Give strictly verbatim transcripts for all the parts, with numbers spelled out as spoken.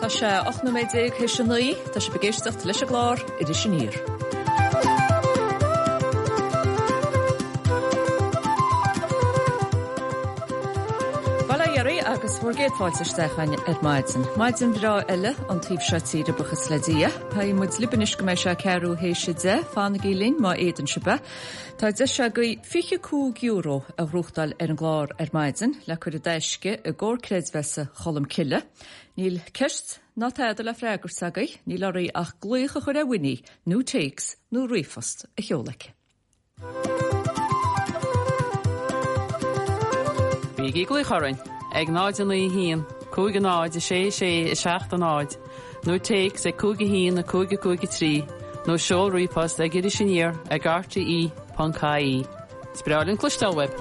sé ochnaméidéag hisisinaí tá sé begéisteach leis a glár idir sin níor. Balaéirí agus bhórgéadháilte stechan ar maidin. Maidin bhrá eile an tíobh se tíre buchas le dia. Pa i muid libanis go méid se cearú hééis si de fána gílín má éan sibe. Tá de se go fiche cúg euro a rúchtdal ar an glár ar maidin le chuir a deisce a ggór créadmhesa cholam cille. Níl ceist ná teidir le freigur sagaí, níl áirí ach glúcha chuir a winní, nó takes, nó rifost a cheolaic. Bígí glúcharin, ag náid an í hían, cúig an náid a sé sé i seacht an náid, nó takes ag cúig hían a cúig cúig trí, nó seol ripost ag idir siníir ag r t e dot c a. Spreálinn clustal web.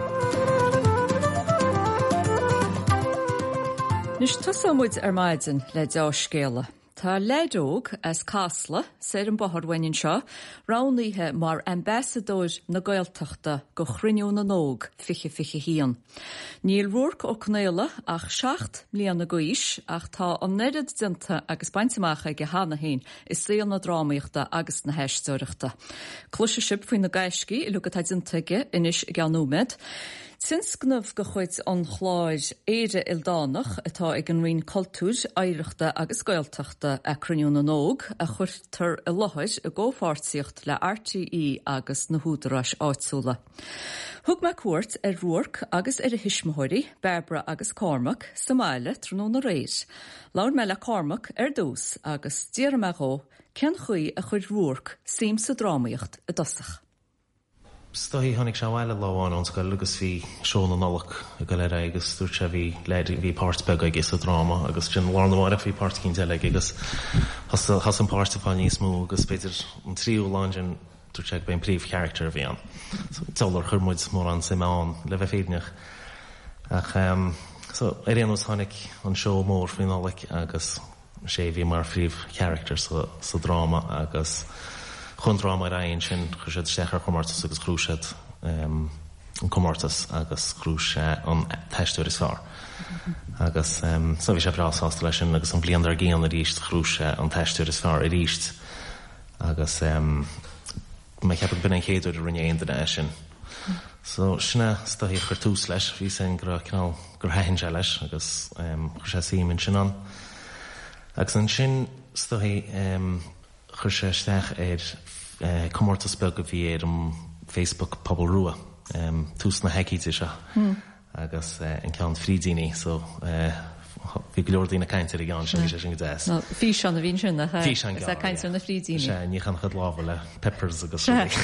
Nus tusamúid ar maidin le dá scéala. Tá ledóg as Casla, sé an bothhainin seo, ráníthe mar ambassador na Gaeltachta go chruinniú na nóg fiche fiche hían. Níl rúrc ó cnéile ach seacht mlíana gois ach tá an nerid dinta agus bainteamacha go hána hain is líon na drámaíochta agus na heisteúireachta. Clúise sib faoin na gaiscí i luga tá dintaige inis geanúmed. Sins gnamh go chuid an chláid éire ildánach atá ag an rion cultúr éireachta agus Gaeltachta a cruniú na nóg a chuirtar a lohaid a ggófáirtíocht le R T E agus na húdaráis áitsúla. Thug me cuairt ar ruarc agus ar a hisismthirí, Barbara agus Cormac sa máile trúnú na réir. Lár me le Cormac ar dús agus díar me gó cean chuí a chuid ruarc sim sa drámaíocht a dosach. Stohí honnig se bhile láháin an go lugus bhí seán an nolach a go leir agus dúirt se bhí leid bhí pártbeg agus a dráma agus sin bhharnamhaire bhí páirt cinn teile agus has an pártafáin níos mú agus beidir an tríú láin dúirt se ben príomh character bhí an. Telar churmuid mór an simán le bheith féadneach. Ach so éonús tháinig an seo mór faoin nolach agus sé bhí mar príomh character sa dráma agus chun drama raon sin chuisiid stechar comórtas agus chrúisiid an comórtas agus chrúise an teistúir is fearr. Agus so bhí sé brásásta lei sin agus an bblion ar géan a ríist chrúise an teistúir is fearr i ríist. Agus me ceapad bin an chéadú a rinne aon de sin. So sinna stohí chuir tús leis, bhí sin gur cinál gur haithinn sé leis agus chuir sé síomann sin an. Agus an sin stohí chuir sé steach ar comórtas beag go bhí ar an Facebook pobl rua tús na heicíte se agus an ceann frídíine so bhí go leor daoine caintear i gceann sin bhí sé sin go dés. Bhí seán a bhín sin na Bhí seán is a caintear na frídíine. Sé ní chan chud lábhar le peppers agus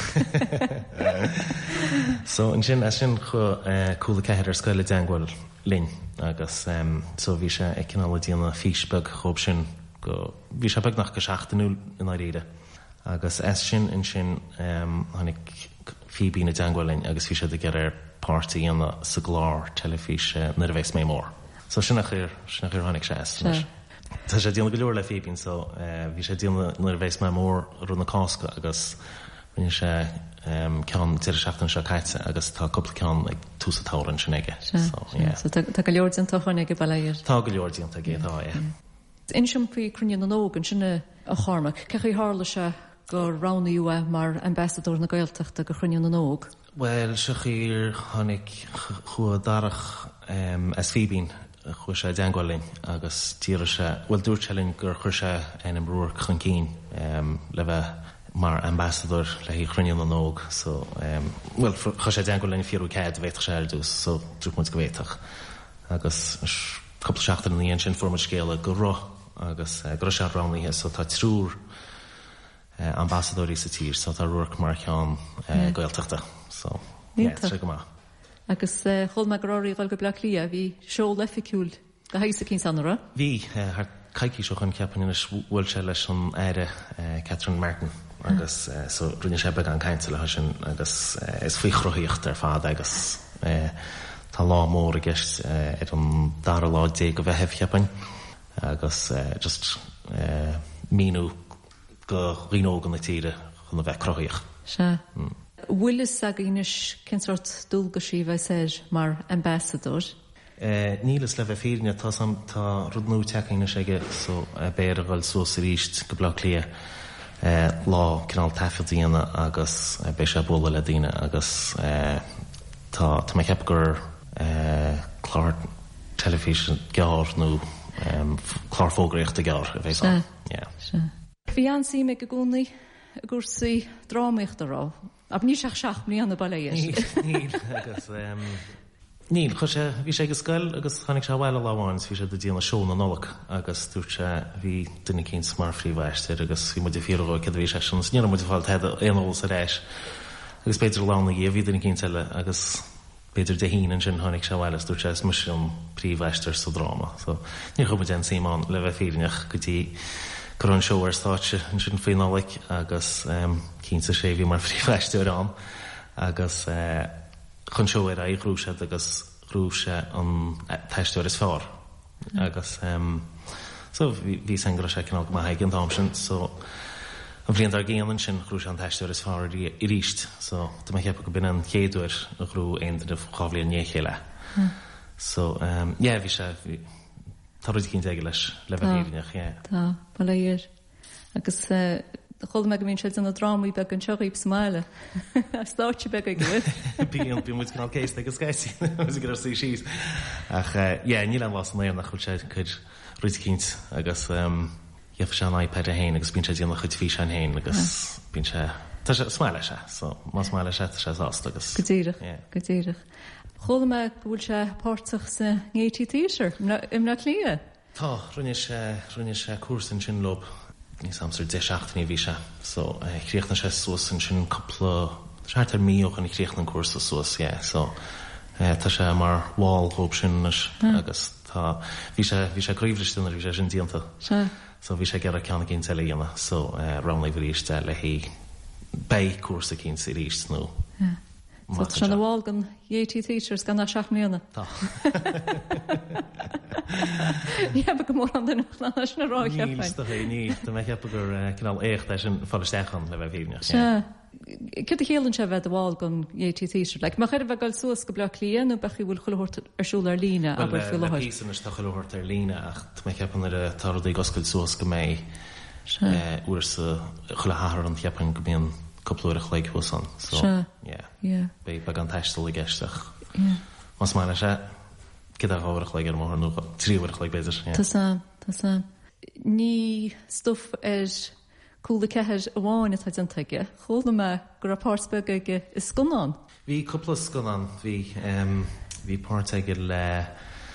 so an sin sin chu cúla ceithir ar scoile deanghil linn agus so bhí sé ag cinál díana físbeg chomh sin go bhí sé beag nach go seachtainú in áiríide. Agus es sin in sin tháinig Phoebe na deanghilinn agus bhí sé de gur ar pártaí anna sa glár telefíse na bheits mé mór. So sinna chuir sinna chuir tháinig sé es. Tá sé díana go leor le Phoebe so bhí sé díana na bheits mé mór rud na cásca agus bhí sé ceann tíir seachtain seo caiite agus tá coppla ceann ag tús atárann sin aige. So tá go leor díanta chuinnig go bailíir. Tá go leor díanta gétá é. In sin faoi crunne na nóg an sinna a Cormac, cechaí hála se go ránaíú mar ambassador na Gaeltachta go chruinne na nóg? Well, se chuir tháinig chua darach as Phoebe chu sé deanghilinn agus tíre se bhfuil dúirtelinn gur chuir se an brúr chun cín le bheith mar ambassador le hí chruinne na nóg so bhfuil chu sé deanghilinn fiú céad bhéach sé dús so dúchmuid go bhéach agus coppla seachtain na sin forma scéala go roth agus gro sé ráníthe so tá trúr ambassadorí sa tír so tá ruach mar ceann Gaeltachta so sé go má. Agus chul me goráí bhil go bleach lia bhí seo lefiiciúil go haise cín sanra? Bhí th caiicí seo chun ceapan ina bhfuil sé leis an éire Catherine Martin agus so rinne sé beag an caiinte le sin agus is faoi chruthíocht ar fád agus tá lá mór a gceist ar an dar lá dé go bheith heh ceapan agus just míú go rinógan na tíre chun a bheith croíoch. Se. Bhfuil is a gínis cin sort dul go sí bheith séir mar ambassador? Nílas le bheith fíne tá tá rudnú teachna séige so béir bhil suas ríist go blach lia lá cinál taifidíana agus bé sé bula le daine agus tá tá mé ceap gur chlár telefísin gear nó chlár fógraíocht a gear a bheith san. Bhí ansí me go gúnaí a gúsaí drámaíocht ará. Ab ní seach seach mlíana baléis. Níl agus níl chu sé bhí sé go scail agus chanig se bhile láháin hí sé do díana seó na nolach agus dúirte bhí duine cín smar fríomhhaiste agus bhí mu fíorá ce bhí sé sin sníar mu fáil tead éonhil sa réis agus beidir lána dhé bhí duine cín teile agus beidir de hín an sin tháinig se bhile dúirte is mu an príomhhaisteir sa dráma so ní chu den síán le bheith fíneach go dtí gur an seoir státe an sin faoinálaic agus cínta sé bhí mar fríomhhaisteir an agus chun seoir a grúse agus grúse an teisteir is fearr agus so bhí san gur sé cinál go haig an dámsin so an bhríon ar géanann sin grúse an teisteir is fearr i ríist so tá mai cheap go bin an chéadúir a grú aon de chábhlíon néchéile so yeah bhí sé tá ruid cinn teige leis le bheith Tá baléir agus chola me go mín sé an drámaí be an teoíb smáile státe be go Bíon bí muid canál céist agus gaiisi gur sí síos ach ní an las léir nach chuil sé chud ruid cinint agus jeaf se an iPad a héin agus bín sé díanana chud fí an héin agus bín sé tá sé smáile se so más smáile se sé ásta agus Gotíireach gotíireach chola me bhfuil sé páirteach sa ngétí tíir im na lia Tá runne sé runne sé cuasan sin lob ní samsir de seachtaí bhí se so chríochna sé suas an sin coppla seart ar míoch an chríochna an cuasa suas so tá sé mar bháil hóp sin agus tá bhí sé bhí sé críomhristin bhí sé sin díanta so bhí sé gar a ceanna cinn teile dhéana so ranla bhí ríiste le hí bé cuasa cinn sa ríist nó se na bháil gan dhétí teachers gan na seach mlíana Tá Ní heb go mór an den na rá ní Tá mé cheap gur cinál écht é sin fáilistechan le bheith híne Cu a chéann se bheith bháil gan dhétí teacher le mar chuir bheith gáil suas go bla líon nó bechi bhfuil choirt arsúil ar lína a bfuil fiáir san is choirt ar lína ach mé ceapan ar a tardaí goscail suas go mé uair sa chulathar an cheapan go bíon coplúireach le chu san so bé bag an teistal i geisteach Mas máile sé Cid a gáhach le ar mór nó tríhach le beidir. Tá sam, Tá sam. Ní stuff ar cúla ceir a bháin atá an tuige. Chóla me gur a páspa aige is sconán. Bhí coppla sconán, bhí bhí páirteige le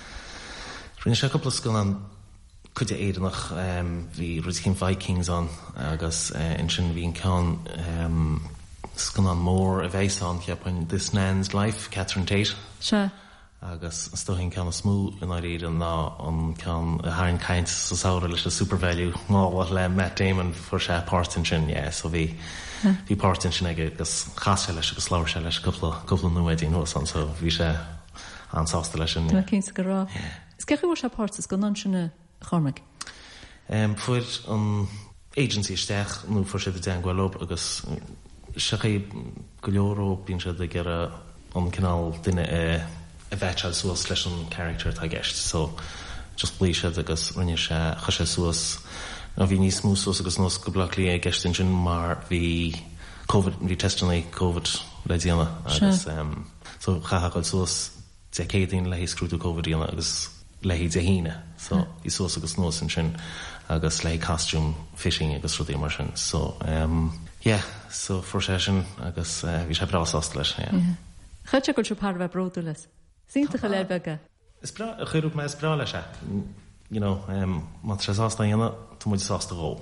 rinne sé coppla sconán chuide éidirnach bhí ruid cinn Vikings an agus in sin bhíon ceann sconán mór a bhéisán ceapain This Man's Life, Catherine Tate. Se. agus stohinn ceanna smú in áiad an ná an cean a hain caint sa saoire leis a supervalue máhá le Matt Damon for sé páirtin sin so bhí bhí páirtin sin aige agus chaise leis agus sláir se leis cupla nuaidí nó san so bhí sé ansásta leis sin. Cinn go rá. Is cecha bhór sé páirtas go an sinna chormaig? Fuair an agency isteach nó for sé de ghilób agus se go leoró bín sé de gur an cinál duine é a bheitseil suas leis an character tá gceist so just blíise agus rinne sé chu sé suas a bhí níos smú suas agus nó go blach lí a gceistin sin mar bhí COVID bhí testanna COVID le díana agus so chathagail suas de cédaon le hí scrútú COVID díana agus le hí de híine so í suas agus nó sin sin agus le costume fishing agus rudí mar sin so yeah so for sé sin agus bhí sé brásás leis Chaite go trepá bheith broú leis Sínta le bega. Is bra chuúb me is bra lei se. You know, má tre sásta dhéana tú muid sásta ró.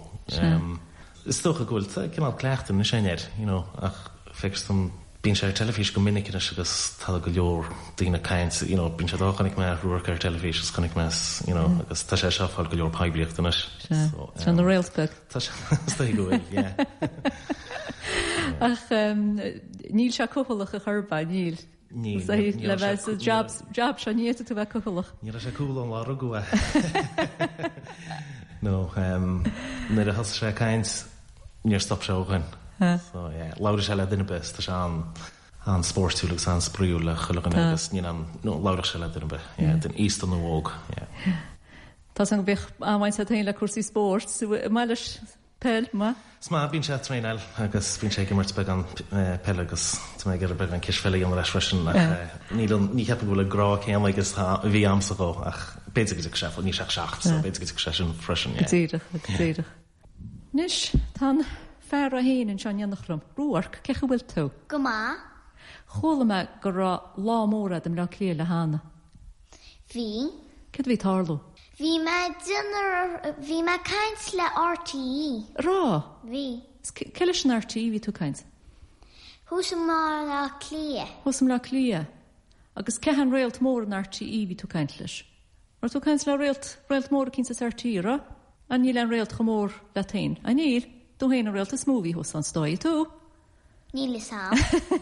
Is tócha gúil cinál cléachtain na séir, you know, ach fegus bín sé telefís go minic agus tá go leor dína caiint, you know, bín sé dáchanig me ruúcha ar telefís agus chunig mes, you know, agus tá sé seáil go leor pabliachtanas. Se na railsbeg. Tá sé gúil, yeah. Ach níl se cúpalach a churba níl. Ní le bheith job se níta tú bheith cúpalach. Ní sé cúil an lá go No, na a has sé caiint níor stop se óchain. Láir se le duine bes tá se an an sportúlagus an spríúla chulagan agus ní an láireach se le be den ístan bhóg. Tás an bích amhaint a taon le cuasí sport meiles pel ma? Smá bín sé tréil agus bín sé gimmart be an pel agus mé gur be an kisfeile an leis freisin ní heb bhfuil grá céam agus bhí amsagó ach béidir go sef ní seach seach béidir go sé sin freisin. Díireach. Nis tá fear a héanaan seán nach rum. Rúarc, cecha bhfuil tú? Go má? Chola me gur rá lámóra am le clé le hána. Bhí? Cid bhí tarlú? Bhí me dinner, bhí me caint le R T E. Rá? Bhí. Ce leis an R T E bhí tú caint? Thúsam má le clia. Thúsam le clia. Agus cehan réalt mór an R T E bhí tú caint leis. Mar tú caint le réalt réalt mór cinn sa R T E, rá? A níl an réalt chomór le tain. A níl, tú héana réalt a smóví hús an stoi tú? Níl is am.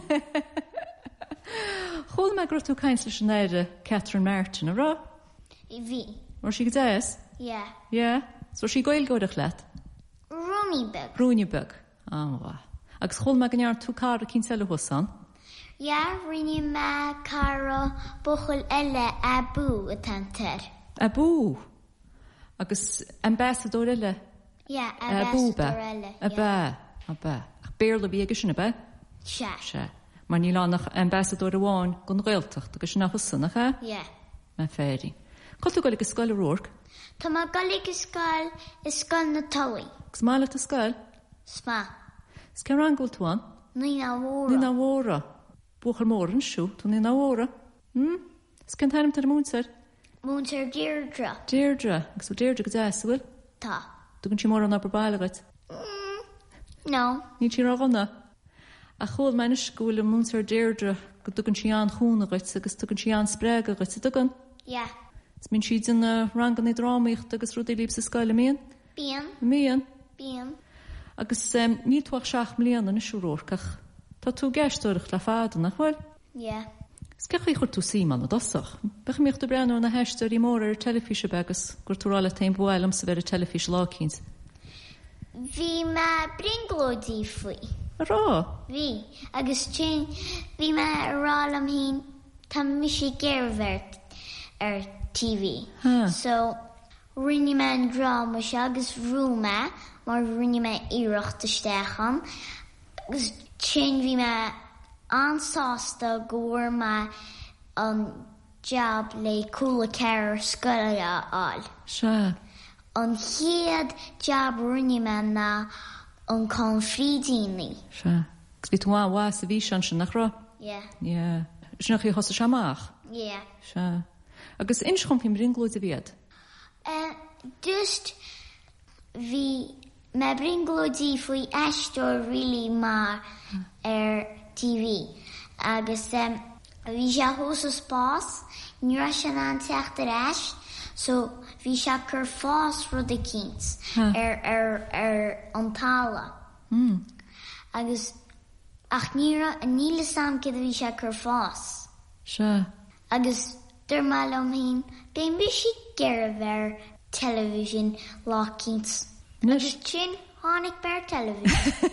Chol me gur tú caint leis an éire Catherine Martin, rá? Bhí. Mar si go dés? Yeah. Yeah. So si goil goidech leat? Rúnibug. Rúnibug. Ah, wá. Agus chol me gnear tú cara cinn selle husan? Ja, rinne me cara buchel eile a bú a tanter. A bú? Agus ambassador eile? Ja, ambassador eile. A ba. A ba. Ach béirle bí agus sin a ba? Se. Se. Mar ní lánach ambassador a bháin gon réiltacht agus sin a husan, ha? Ja. Me féri. Cos tú golig a scoil a rúrc? Tá má golig a scoil is scoil na tawi. Gus mála a scoil? Sma. Sce rangul tú an? Ní na hóra. Ní na hóra. Búchar mór an siú, tú ní na hóra. Hm? Scan taim tar a múnsar? Múnsar Deirdre. Deirdre. Agus bú Deirdre go dés, bhfuil? Tá. Tugann si mór an Aberbailegat? Mm, no. Ní tí ráhanna? A chóil meine scúil a múnsar Deirdre go tugann si an chúnagat agus tugann si an sprégagat sa tugann? Ja. Is mín siad in rangan í drámaíocht agus rudí líb sa scoile míon? Bíon. Míon? Bíon. Agus um, ní tuach seach mlíana na siúrócach. Tá tú geisteúireach le fáda nach bhfuil? Ja. Is cecha chuir tú síman a dosach. Bech míocht do breanú na heisteir í mór ar telefíse begus gur túrála taim bhilm sa bhar a telefís lácíns. Bhí me bringlódí faoi. Rá? Bhí. Agus tún bhí me rálam hín tá mi sé geirvert ar T V. Huh. So, rinne me an drama se agus rúma mar rinne me iirecht de stechan. Agus tún bhí me ansásta gohfuir me an job le coolla ceir scoile áil. Se. An chiad job rinne me na an confrídíní. Se. Gus bhí tú an bhá sa bhí sean sin nach rá? Yeah. Yeah. Sin nach í hosa seamach? Yeah. Se. Agus inschomp him ringlóid a bhíad? Uh, just bhí me bringlódí faoi eistóir rilí mar ar T V. Agus um, bhí se hósa spás, ní ra se an techt ar eist, so bhí se cur fás rud a cíns ar ar ar an tála. Mm. Agus ach níra a níle sam cid a bhí se cur fás. Se. Agus dur málam hín, béim bhí si geir bhar television lácíns. Agus tún tháinig bear television.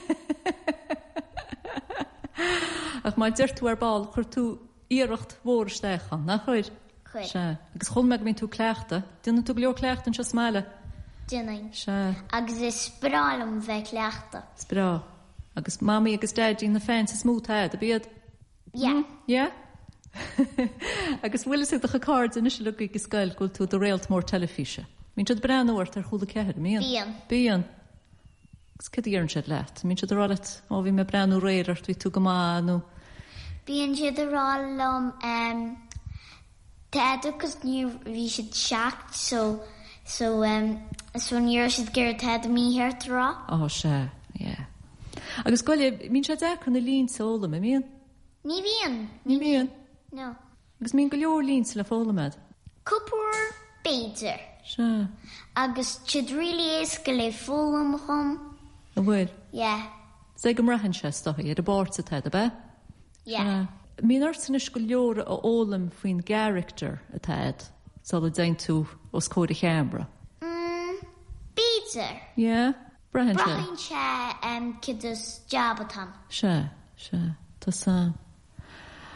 Ach má deirtú ar ball chuir tú íirecht mhór stechan, nach chuir? Chuir. Se. Agus chun meid mín tú cleachta. Dina tú gleo cleachtan se smáile? Dunain. Se. Agus is sprálam bheith leachta. Sprá. Agus mami agus daddy na fans is smúthead a bíad? Ja. Ja? Agus bhfuil sé a card in is le go scoil goil tú do réalt mór telefíse. Mín siad breanúirt ar chúla ceir, míon? Bíon. Bíon. Gus cad íarn siad leat. Mín siad ráit ó bhí me breanú réirt bhí tú go máú. Bíon siad a rálam um, tead agus ní bhí siad seacht, so so um, so níor siad geir tead a míhirt rá. Á se, yeah. Agus goile, mín siad ag chun na lín sa óla me, míon? Ní bhíon. Ní míon? No. Agus mín go leor lín sa le fóla meid? Cúpúr béidir. Se. Agus siad rilí éis go le fólam chum. A bhfuil? Yeah. Sé go mrahan se stochaí ar a bárt sa tead a be? Yeah. Mín orsan is go leor a ólam faoin character a tead, sa le dain tú os cóir a cheambra. Mm, béidir. Yeah? Brahan se? Brahin se um, cid is jabatan. Se, se, tá sam.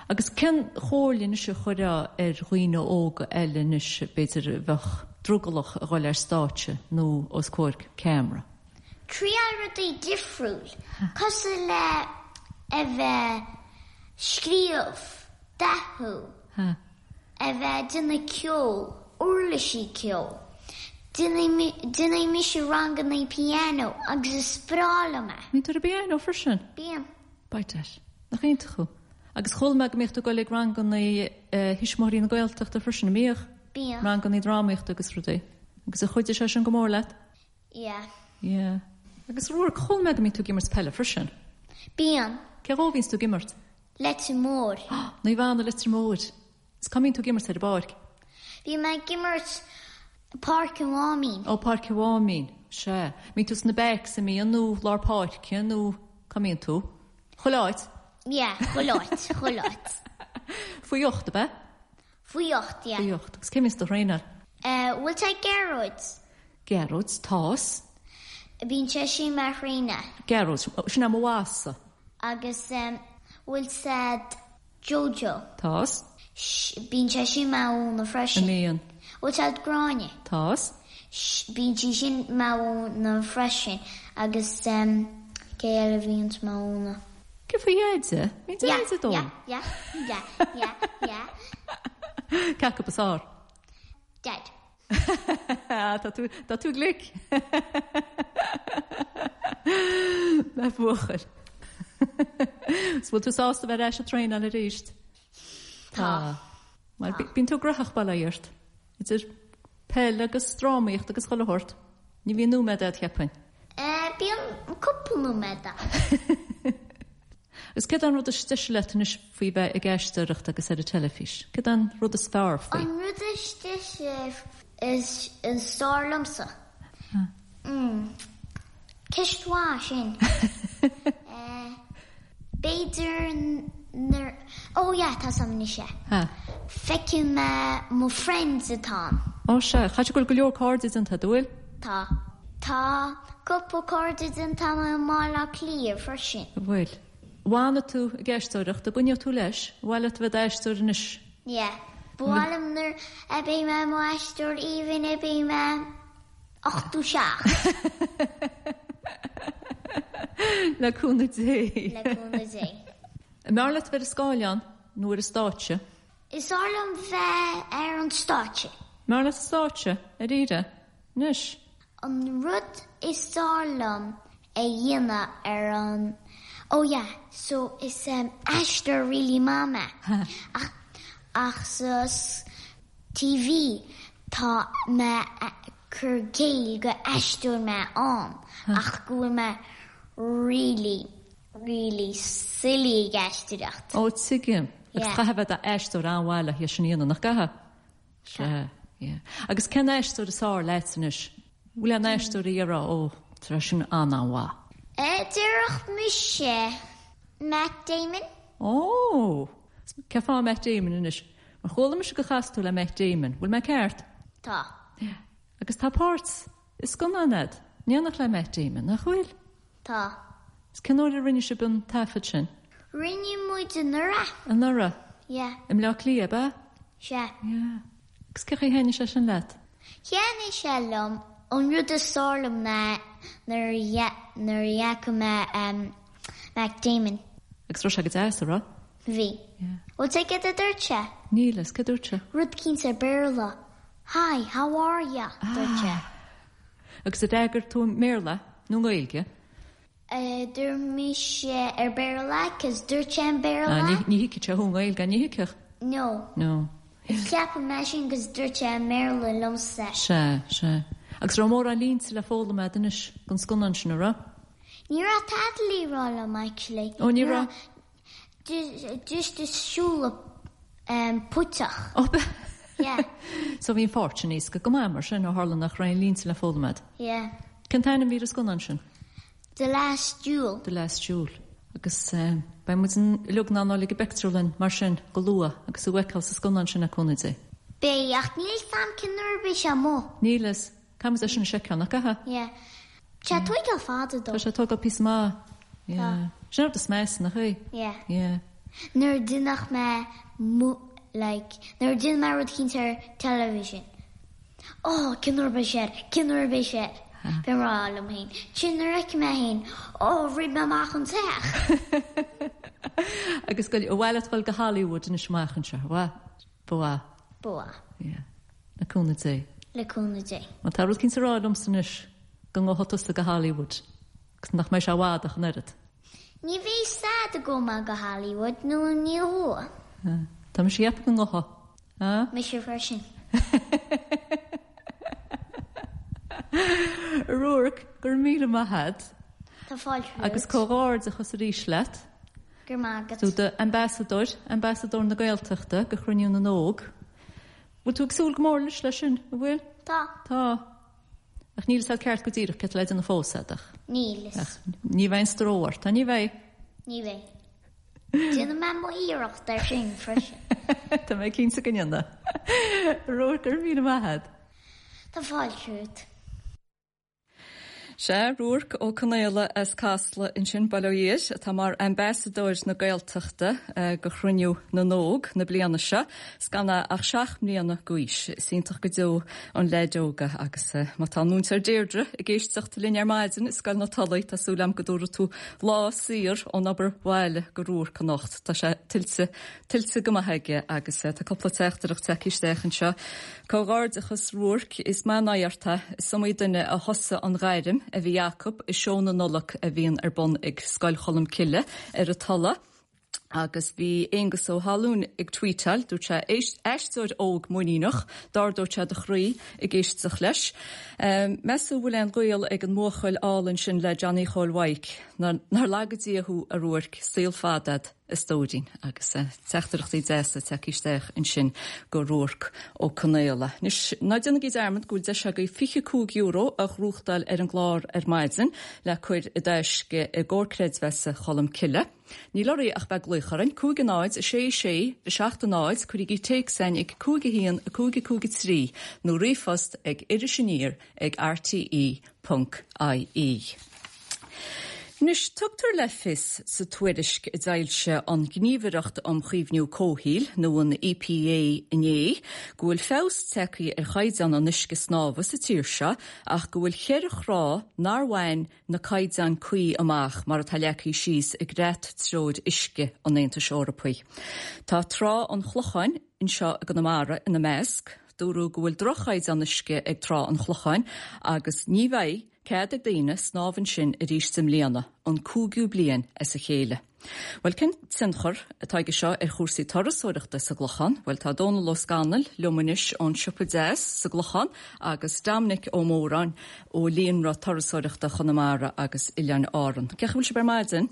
Agus cen chólinn se chorá ar chuoine óga eile is beidir bheith drúgalach a gáil ar státe nó os cóirc camera. Trial rudí difriúil. Cos le a bheith scríomh dathú. Ha. A bheith duna ceol, urlaisí ceol. Duna mi se rangan na piano agus is sprála me. Mín tar a piano frisin? Bíam. Baitas. Nach éinte chu. Agus chol meag mécht go le rangan na hismóí na gailteach a frisin míoch. Bíam. Rangan na drámécht agus rudé. Agus a chuide se an gomór leat? Yeah. Yeah. Agus ruair chol meag mí tú gimmert pelle frisin? Bíam. Ce róvíns tú gimmert? Lete mór. Na i bhana letar mór. Is camín tú gimmert ar a barc? Bhí me gimmert Park and Wameen. Ó Park and Wameen. Se. Mí tús na bec sa mí anú lár parc anú camín tú? Choláit? Yeah, choláit, choláit. Fuocht a be? Fuocht, yeah. Fuocht. Agus céimiis do réinar? Uh, we'll take Gerrards. Gerrards, tás? Bín sé sin mar réine. Gerrards, sin am wasa. Agus um, we'll said Jojo. Tás? Bín sé sin má na freisin. Amíon. We'll said Gráine. Tás? Bín sé sin má na freisin. Agus um, Gael víns má na. Ke fu jeidse? Mín jeidse dó? Ja, ja, ja, ja, ja. Caca basár? Dead. Tá tú glic. Me fuachar. Sbú tú sásta bheit eis a trein an a ríist? Tá. Mar bín tú grachach balla íirt. Idir pell agus strámaíocht agus chollahort. Ní bhí nú mead chepain. Bíon cúpla meada. Is ced an rud a stiis leis faoi bheith a geisteach agus ar a telefís? Ced an rud a star faoi? An rud a stiis is in starlamsa. Mm. Kistwa sin. uh, Beidir ner... Oh yeah, tá sam nishe. Ha. Fecin me mo friends atá. Oh se, chaid go go leor cardid an tá dúil? Tá. Tá cúpla cardid an tá mála clíir frisin. Bhfuil. Bhána tú a geisteach, do bunne tú leis, bhile bheith eisteir inis. Yeah. Bhálam nar a bé me mo eisteir even a bé me ochtú seach. Le cúna dé. Le cúna dé. Mar le bheith a scáileán, nuair a stáitse? Is orlam bheith ar an stáitse. Mar le a stáitse, a ríide? Nis? An rud is orlam a dhéana ar an... Oh yeah, so is um, Ashter really mama. Ach, ach sus T V tá me cur géil go Ashter me an. Ach go me really, really silly geisteacht. Ó, tigim. Agus Yeah. chahabh a eisteir anhhaile hi sin íana nach gaha? Se, yeah. Agus cen eisteir a sár leitsanis? Bhfuil an eisteir i ara ó tra sin an anhha? Uh, Dyrach Mishe, Matt Damon. Ó, ce fá Matt Damon inis. Mar chola me se go chasú le Matt Damon. Bhfuil me ceart? Tá. Agus tá páirt is go anad. Níanach le Matt Damon, nach chfuil? Tá. Is cenóir a rinne se bun tafad sin? Rinne muid an nura. An nara? Yeah, Im le clia ba? se. Yeah. Agus ce chi héine se sin leat? Chianni shalom, on rud a sorlam na nar ya nar yakuma um Mac Damon. Agus ro se go deis ra? V. Yeah. We'll take it a dirtcha. Nílas, ce dúirte? Rud kinsa berla. Hi, how are ya? Dirtcha. Agus a degur tú méla, nó gailge? Uh, dur mishe er berla, cause dirtcha and Ah, berla? ní hiici te hún gailge, ní hiicich? No. No. Clap a machine, cause dirtcha and merla lumsa. Se, se. Agus ra mór an lín le fóla me inis gon sconan sin ra? Nira tadli rolam, actually. Oh, ní ra? Just, just a shula um, putach. Oh, be. Yeah, So hín fárt níos go go mar sin ó hálan nach rain lín le fóla me. yeah. Cen tainna mí a sconan sin? The last jewel. De leis siúl. Agus um, ba mu lug ná nála go bectrúlinn mar sin go lua agus a wecail sa sconan sin a cúna dé. Be, ach níl sam cynnerbi siya mo. Nílas, cam is sin se ceannach gaha? Yeah. Cha twy gael fada do. Tá sé tóga pís má. Tá. Sin ar de smés nach chu? Yeah. Yeah. Nur dinach me, like, nur din me rud cíntar television. Oh, cinnar be sé, cinnar be sé. B'n rá am hyn. Sin ar ec me hyn. Oh, ryd me mach an tech. Agus go bhhaile bhil go Hollywood in ismachchan se, wa? Bua. Bua. Yeah. Na cúna dé. Le cúna dé. Ma tá rud cinn sa rád amsan is go ngó hotas go Hollywood. Gus nach mé se bhádach an erid. Ní bhí sad a go ma go Hollywood nó ní hua. Tá me siap go ngóha. Me sé versin. Rúrk gur míle mahad. Tá fáil agus cógáir a chus a rís leat. Gur mágad. Sú de ambassador, ambassador na Gaeltachta go chruniú na nóg. Bú tú agsúl go mór leis lei sin, a bhfuil? Tá. Tá. Ach níl sa ceart go dtíirech cet leid an na fósadach. Nílis. Ní bhain stróir, tá ní bhain? Ní bhain. Dina me mo íirecht ar sin freisin. Tá mé cín sa gannda. Rúrk gur míle mahad. Tá fáil trúd. Se rúrk ó Conéile as Castle in sin Baloíis, tá mar ambassadors na Gaeltachta uh, go chruniú na nóg na bliana se, scanna ach seach mbliana guis, síntach go deo an leidóga agus uh, má tá núnt ar Deirdre i géisteach til linear maidin is gal na talaid a súlam go dúra tú lá sír ón aber bhile go rúr canocht, tá se tilse, tilse go maithege agus uh, tá coppla teachtarach teicisteachan se. Cógáir a chus rúrk is má náarta samí duine a hosa an gairim a bhí Jacob is seóna nolach a bhíon ar bon ag Scoil Cholam Cille ar a talla agus bhí égus ó halún ag tweetal dúirt sé éisteúir óg muoínach dar dúirt sé de chraí i ggéisteach leis. Um, Mesú bhfuil an gcuil ag an móchail álann sin le Johnny Chomhaig nar legadtíú a ruirc síl fadad is tóidín agus uh, teachtarachtaí déasta teicisteach in sin go rúrc ó Conéile. Nis náidirna gí dermant gúil de se go fiche cúg euro a rúchtal ar an glár ar maidin le chuir i deisce i gcóircréadmhesa Cholam Cille. Ní lorí ach bag glucharan cúga náid a sé sé a seachta náid chuig í teag sein ag cúga híon a cúga cúga trí nó rifost ag iriisinír ag r t e dot i e. Nus tugtar le fis sa tuairisc i ddailse an gníomhaireacht am chuomhniú cóhíl nó an E P A iné, go bhfuil fós tecaí ar chaidan an nisce snámha sa tíirse ach go bhfuil cheirich rá nárhain na caidan cuí amach mar a tallecaí síos ag réit tróid isce an Aontas Eorpaí. Tá trá an chlochain in seo ag an amara ina measc, dúrú go bhfuil drochaid an nisce ag trá an chlochain agus ní bheith Céad ag daine snávan sin a rís sim léana an cúgiú blian as a chéile. Well cin sinchar atá go seo ar chósaí tarasóireachta sa glochan, well tá dóna los ganal lemunis an siúpa déas sa glochan agus Dominic ó Mórán ó líonra tarasóireachta Chonamara agus Ilian Áran. Ceach bhfuil se bar maidin?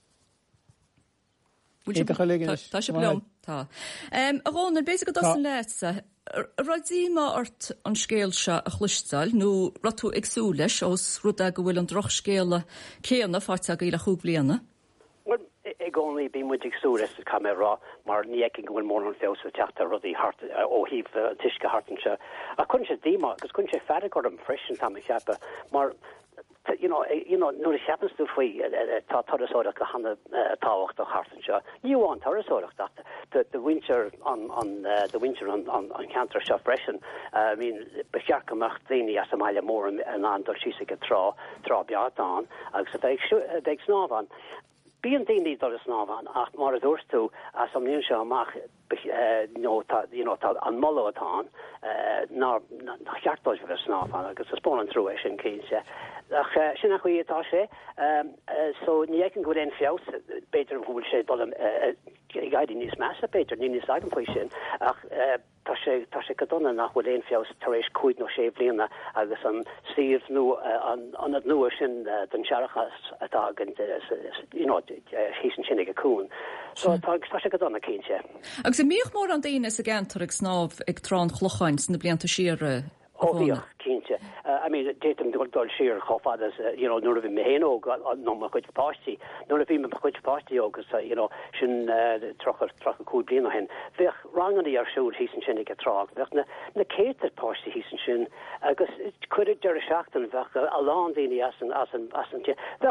Tá se blom. Tá. A ghánar béis go dos an léitsa. Radíma ort an scéal se a chluistal nó ratú agsú leis os ruda go bhfuil an droch scéala céanna fáte go ile chuúg bliana? Well, ag only bí muid agsú leis camera mar níecin go bhfuil mór an fés a teachta rudí hart ó híh tuisce hartan se. A chun sé díma, agus chun sé ferdig or an freisin tam i cheappa, mar you know, you know, no the happens to free tá tarasóireach go hanna táhacht a hartan se. Níú an tarasóireach that the the winter on on uh, the winter on on on cancer shop freshen. Uh, I mean, bejarkamach dini as a mile more an andor she's a tra tra biatan agus a big snavan. Being dini dor snavan ach mar a dorstu as am ninsha amach no ta you know ta an moloatan uh na na chartos for snavan agus a spawn through it in kinse. Ach sin nach chuí atá sé so ní ag an go réon fios Peter bhúil sé bolm gaiidir níos measa Peter ní níos agan faoi sin ach tá sé tá sé go donna nach bhfuil éon fios tar éis cuaid nó sé bliana agus an sír nó an an nua sin den searachas atá gan hísan sin ag a cún so tá sé go donna cínse. Agus míoch mór an daine a gentar ag snáb ag trán chlochain na blianta siar ó bhíoch cínse Coinche. I mean, Datum Dol Sheer, Hoffadas, you know, nor of him Maheno, no Makuch Pasti, nor of him Makuch Pasti, because, you know, Shin Trocker Trocker Cool Blino Hen. Vech Rangani are showed he's in Shinnik a trog. Vechna, the Kate that Pasti he's in Shin, because it could it Jerry Shackton, Vech, along the Assen, Assen, Assen,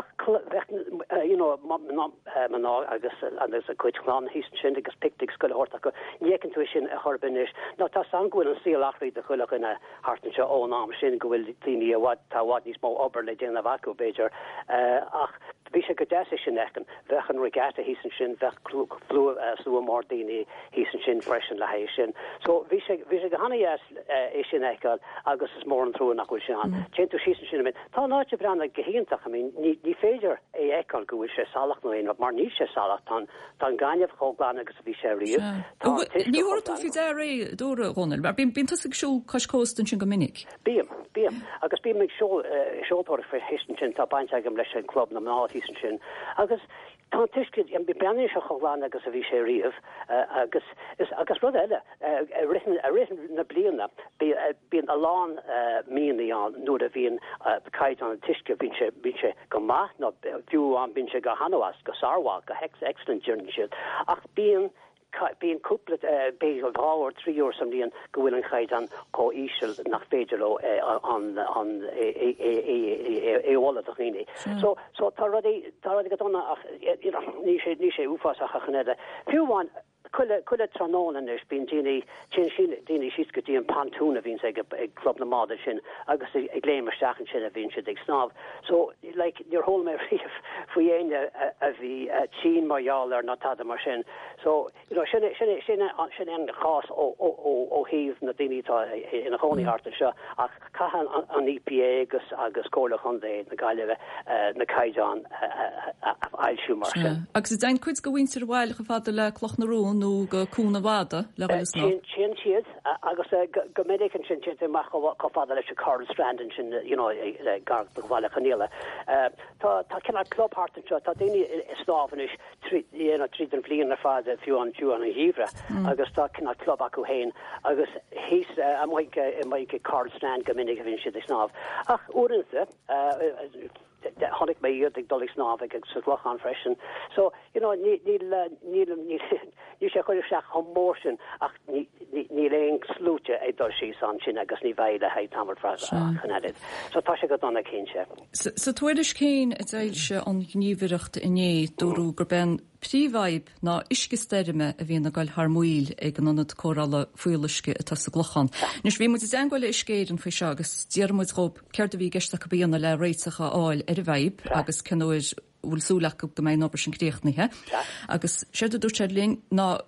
Vech, you know, not Manog, I guess, and there's a quick clan, he's in Shinnik, Pictic Skull Hortaco, Yakin to Shin a Horbinish, not a Sanguin and Seal Achri, the Hulak in a Hartenshaw, oh, no, Shin go will Tini, what, what is more Oberle, Jana Vaco Bager, Ach. Visha Gadasi Shinekan, Vechen Regatta Heason Shin, Vech Flu Sua Mordini, Heason Shin, Fresh and Lahaishin. So Visha Gahanias Ishinekal, August is more and through an acquisition. Gentle Heason Shin, Ta not to brand like Gahintach, I mean, Ni Fager, a Ekal, Guisha Salak, no, or Marnisha Salak, Tanganya Hoganagus Visha Rio. New Horto Fidare, Dora Ronald, but been Tusik Show Kashkost and Chingaminic. Beam, Beam, August Beam make show, show for Heason Shin, Tabanchagam Leshan Club, Namna. Sin agus tá tuiscid an bibreanne se choláin agus a bhí sé riamh agus agus rud eile a rian na bliana bíon a lán míí an nuair a bhíon caiid an tuisce bhín sé bhín sé go maith nó fiú an bhín sé go hanhas go sarhá go hex excellent journey siad ach bíon being couplet uh, being of hour three or something go will and hide on co ishel nach fedelo on on a a a all of the thing so so already already got on you know ni she ni she ufas a khneda few one Kulle kulle tranon and there's been Dini Chin Shin Dini she's got the pontoon of being like a club na mod shin agus a glamour stack and shin of being should snob so like your whole memory of fuyen of the chin moyal or not the machine so you know shin shin shin shin in the cost o o o heave na Dini in a honey heart and sha kahan on E P A agus agus cola hunde the galeve na kaijan I'll shumar agus dein kuds go winter while gefader le cloch na roon no go cúna bhada le sin sin siad agus go medic an sin sin mach go fada leis Carl Strand and sin you know gar go bhile chanéile tá tá cinna club hart an tá daine stáfanis trí you know trí den blian na fada fiú an fiú an híomhre agus tá cinna club acu héin agus hís a maic maic Carl Strand go minic a bhín siad snáb ach uairnsa Honig me hier dik dolly snav ik so glach an freschen so you know ni ni ni ni ni se cholle sach homorschen ach ni ni ling slute e do si san sin agus ni veile heit hammer fras genedit so ta se go donna kinse so twedish kein et eilse an gnívirecht iné doru gerben prívaib na iskesterme a vi na gal harmuil ag an annad choralle fuileske a tas glochan nus vi moet engole iskeden fi agus diermuid rob kerte vi gesta kabíanna le réitsacha áil er veib agus kennois úl súlach go mé ober sin kréchtnithe agus sé dú selling ná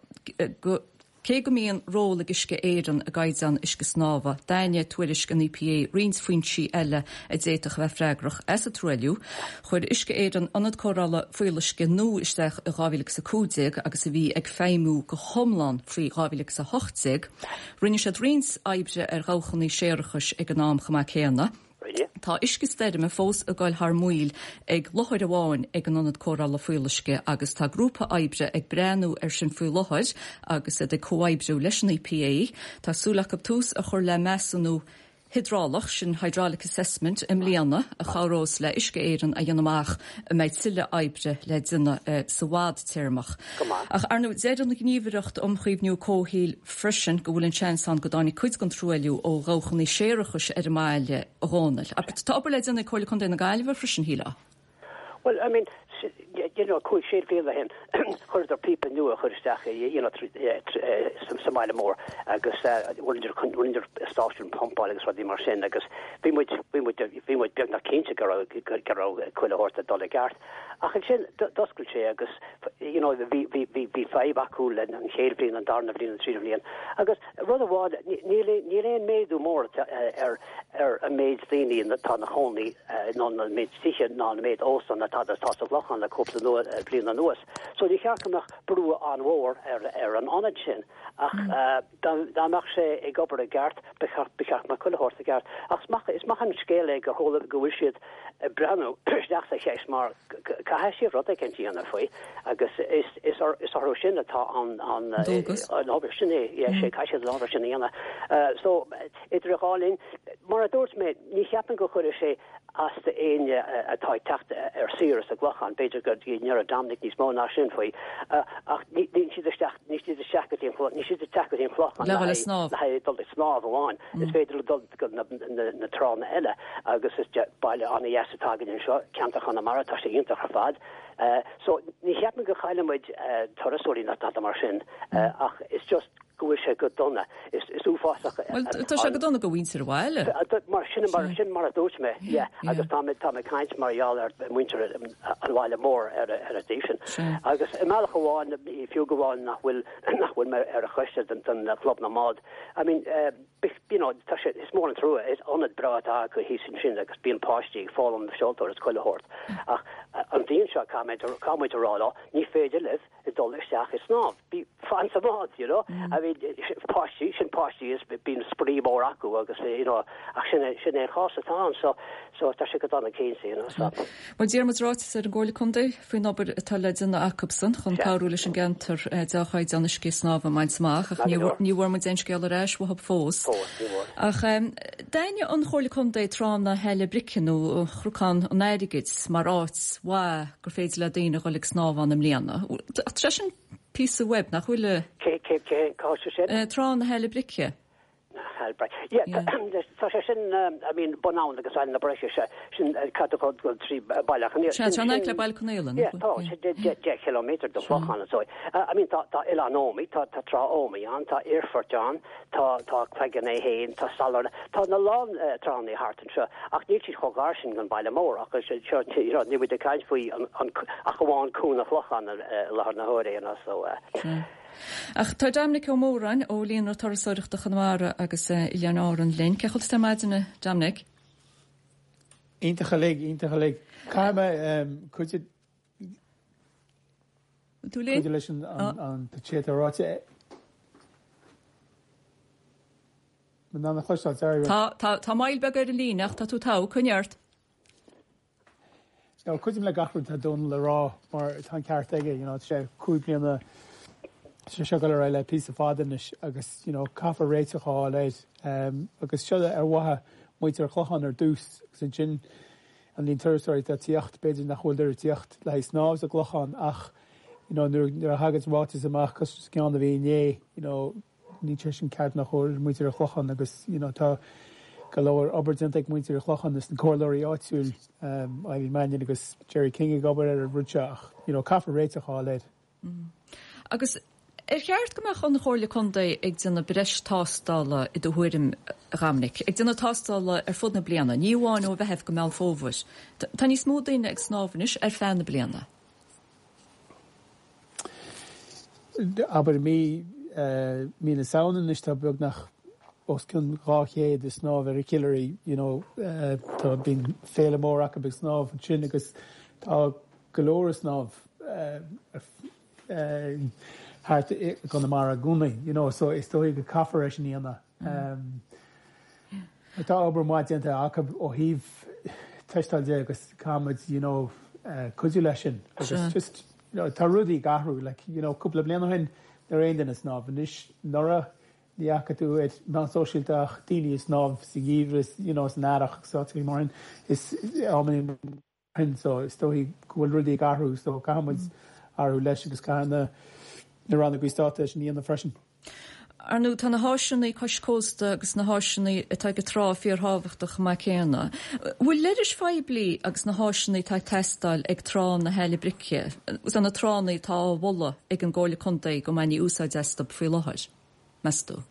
Cé go mííon róla isce éan a gaiidan isce snáha, daine tuiris gan E P A rins faoin si eile a déach bheith freigrach as a troiliú, chuir isce éan anad chorála foiileisce nó isteach a gáhílaach sa cúdeag agus a bhí ag féimú go thomlan faoi gáhílaach sa hochtteag, rinne sé rins aibre ar gáchaní séirechas ag an nám chumá chéanna. Tá iscestéide me fós a gáil harmuil ag lochaid amháin ag an anad chorála fuileisce agus tá grúpa aibre ag breanú ar sin fuil lochaid agus a de coaibrú leis an E P A tá súlach ab tús a chur le mesanú hydraulach sin hydraulic assessment im líana a charós le isce éan a dionamach a meid sile aibre le duna uh, sa wad termach. Ach arnú zéidir na gníomhaireacht omchuomhnú cóhíl frisin go bhfuil an sean go dána cuid gan trúiliú ó gáchaní séirechas ar máile a rónal. A tá obair le duna coile chun na gaileh frisin híla? Well, I mean, you know, cool shade feel the hen. Heard there people knew a Hurstach, you know, some some mile more. Because one of the one of the station pump all is what they are saying. Because we would we would we would build na kinse girl girl cool horse the dollar guard. Ach ik sin das cool shade. Because you know the v v v v five cool and and shade playing and darn playing and three playing. Because rather what nearly nearly made do more er er a made thing in the ton honey non made sicher non made also na tada toss of loch on the couple no playing the nose. So die gaan brew aan war er er an onad sin. Ach dan dan mag sé ag ober a gart bechart bechart ma kulle horse gart. Ach smach is mach an scale go hole gowishet brano dag sa cheis mar ka hasie rot ek ken an foi. Agus is is or is or sin ta on on an ober sin ja sé ka sé over sin ana. So it regaling mar a dúirt mé ní cheapan go chuir sé as de aine atá techt ar siras a glochan beidir go dtíar a damnig níos mó ná sin faoi ach ní si ní si a seachatíon chló ní si a techatíon chlochan le snáb le dul snáb amháin is féidir dul na tránna eile agus is bailile anna dhéasatagin seo ceantach an mar tá sé ionintach ar fad so ní cheapan go chailemuid torasóí na tá mar sin ach is just go sé go donna is is úfásach tá se go donna go bhín ar bhile mar sin mar sin mar a dúirt me agus tá tá me caiint marall ar muinter an bhile mór ar ar a station agus i meach goháin i fiú goháin nach bhfuil nach bhfuil me ar a chuiste den den club na mád I mean you know tá sé is mór an trúa is anad brata go hí sin sin agus bíon páistí fá an na seoltóir is chuile hort ach an bhíon seo cáid cáid ará ní féidir leh i dul isteach is snáb bí fan sa mád you know I mean páistí sin páistí is bíon sprí mór acu agus you know ach sin sin é chásatá so so tá sé go anna cénsa you know so Mar déarmas ráit ar an ggóla chundé faoin obair atá leidna Jacobson chun cáúla an gentar dechaid anna cí snáb a maint smach ach níhhar mu den scéal aéis bh fós ach daine an chóla chundé trám na heile bricinú chruúán an éidigid mar áit wa gur féidir le daine cholik snáb an am líana tre sin pí web nach chuile trá na heile brice sé sin I mean bonná agus an na breise se sin cat go trí bailach le bail chunéile de kilometr do flochan so I mean tá tá Illinois tá tá trá ómi an tá Erfurt an tá tá clegan é héin tá salar tá na lá tránna hartan se ach ní si chogar sin gan baile mór agus ni de caiid faoi a goháin cúna flochan le na hóiré an so Ach tá damnig ó mórrain ó líon ó tarasóireachta chanmara agus i leanáir an linn. Cechol sta maidine damnig? Íntacha lig, íntacha lig. Caime chuide chuide leis an pachéad aráte. Man ná chuá ar Tá mail begur a línach tá tú tá chuneart. Chuidim le gachún tá dún le rá mar tá ceart aige, sé cúblianna sé se go ra le pí a fádanis agus cafa réiteá leid agus siile ar wathe muoitar chochan ar dús san sin an líon tuairí a tíocht beidir nach bhfuil tíocht le snáb a glochan ach nuair a hagad rátas amach cos ceanna bhíné ní te sin ceart nach chóir muoitar a chlochan agus tá go leir oberdenteigh muoitar a chlochan is na cóirí áitiúil a bhí mainin agus Jerry King gobar ar a ruteach cafa réiteá leid. Agus Er cheart goach an chóirla chundé ag duna breis tástála i do thuirim ramnic. Ag duna tástála ar fud na bliana, níháin ó bheitheh go meall fómhais. Tá ní smódaine ag snábhanis ar fean na bliana. Aber mí mí na saonan is tá beag nach os cin ráché de snáb ar a Killery, tá bín féle mór aca beag snáb an sin agus tá golóra snáb hart gan mar a gúna, you know, so is dói go caafar éis níana. Tá obair maidanta aca ó híh teistáilde agus cáid, you know, cuidiú leis sin. Agus just, tá rudí gahrú, like, you know, cúpla bliana hain ar aon den is náb, an is nora ní aca tú id ná sóisiilteach daoine is náb sa gíomhras, you know, san áireach sátaí marin is ámaní hin, so is dói bhfuil rudí gahrú, so cáid arú leis agus cána na ranna gúistáta sin íon na freisin. Arnú tá na háisinaí coscósta agus na háisinaí atá go trá fíor hábhachtach má céanna. Bhfuil leidir feibli agus na háisinaí tá testáil ag trán na heile brice, gus an na tránaí tá bhla ag an gála contaí go maithní úsáid estab faoi láthir. Mestú.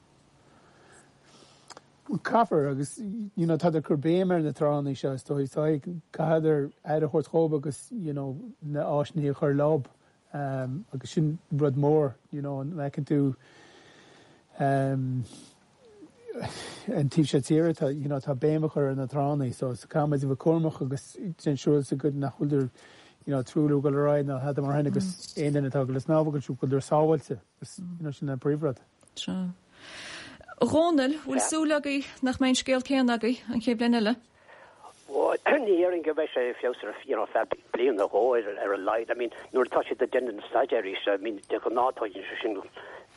Caafar agus tá a churbéimar na tránaí seo tóí tá caidir ar a chóirthóba agus na áisinaí a chur láb. Um, agus sin rud mór, you know, an lecin tú um, an tíb sé tíire tá, you know, tá béimach ar na tránaí, so sa cáid bh cormach agus sin siúil sa go nach chuidir, you know, trúlú go le ráid na head mar haine agus éanaine atá go le snábhagan siú chuidir sábhailte, agus sin na príomhrad. Trá. Rónal, bhfuil súlagaí nach main scéal céanagaí an chéad bliain eile? Níring go bheith sé fiosar fe blion na hóir ar a leid. I mean, nuair tá sé de den an staidir is, I mean, de go nátáidin se sin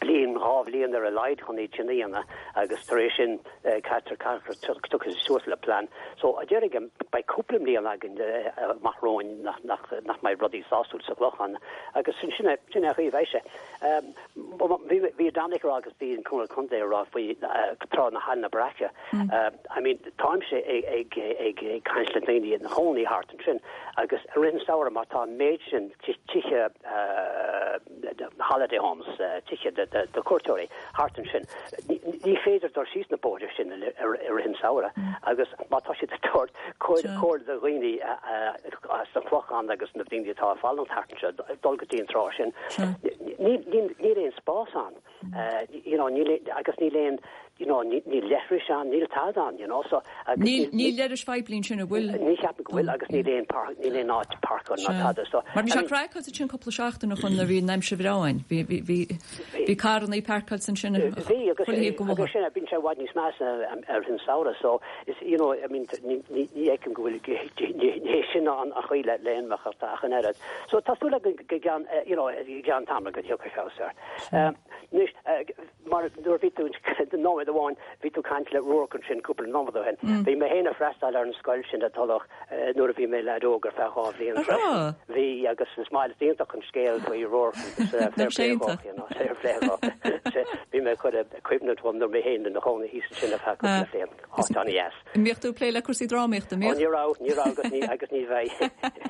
blian rá blian ar a leid chuní Chinna agus taréis sin catar carchar tuchas suas le plan. So a dé bei cúplam líon agin marróin nach nach nach mai rudí sáúil sa glochan agus sin sinna sinna chuí bhéise. Bhí danig agus bí an cúna chundé rá faoi trá na hanna bracha. I mean táim sé ag ag caiinsle daoine na hónaí hart an sin agus rin saoir mar tá méid sin tiche holiday homes tiche de cuairteoirí hart an sin. Ní féidir dar síos na bóidir sin ar rin saoire agus mátá si tuairt cóir a roioine sa chlochan agus na daoine tá fáil hart an sin dul go dtíon rá sin. Ní réon spás an agus ní léon you know, ní leris an, níl tad an, you know, so... Ní leris feiblín sin a bhfuil? Ní cheapna go bhfuil, agus ní léon áit park an na tad, so... Mar mi se craicad sin coppla seachtain nach chun na bhí neim se bhráin, bhí caran í parcad san sin... Bhí, agus sin a bín se bhaid níos más ar hin saora, so, you know, I mean, ní eicem go bhfuil ní sin an a chuile léon mach a chan erad. So, tá súla go gan, you know, gan tamla go thiocra seáar. Nís, mar dúr bhítún den nóid bháin ví tú caiint le ruúcan sin cúpla nómad hen. Bhí mé héna freistáil ar an scoil sin a talach nuair a bhí mé le ógur feáh líon freis. Bhí agus is máil dionach an scéal faoi ruúr sé léá. Bhí mé chud a cuimna bhm nó mé héana na hóna hí sin a fe léon átaí yes. Míochtú plé le cuasí dráíochtta mé? Nírá nírá agus ní bheith.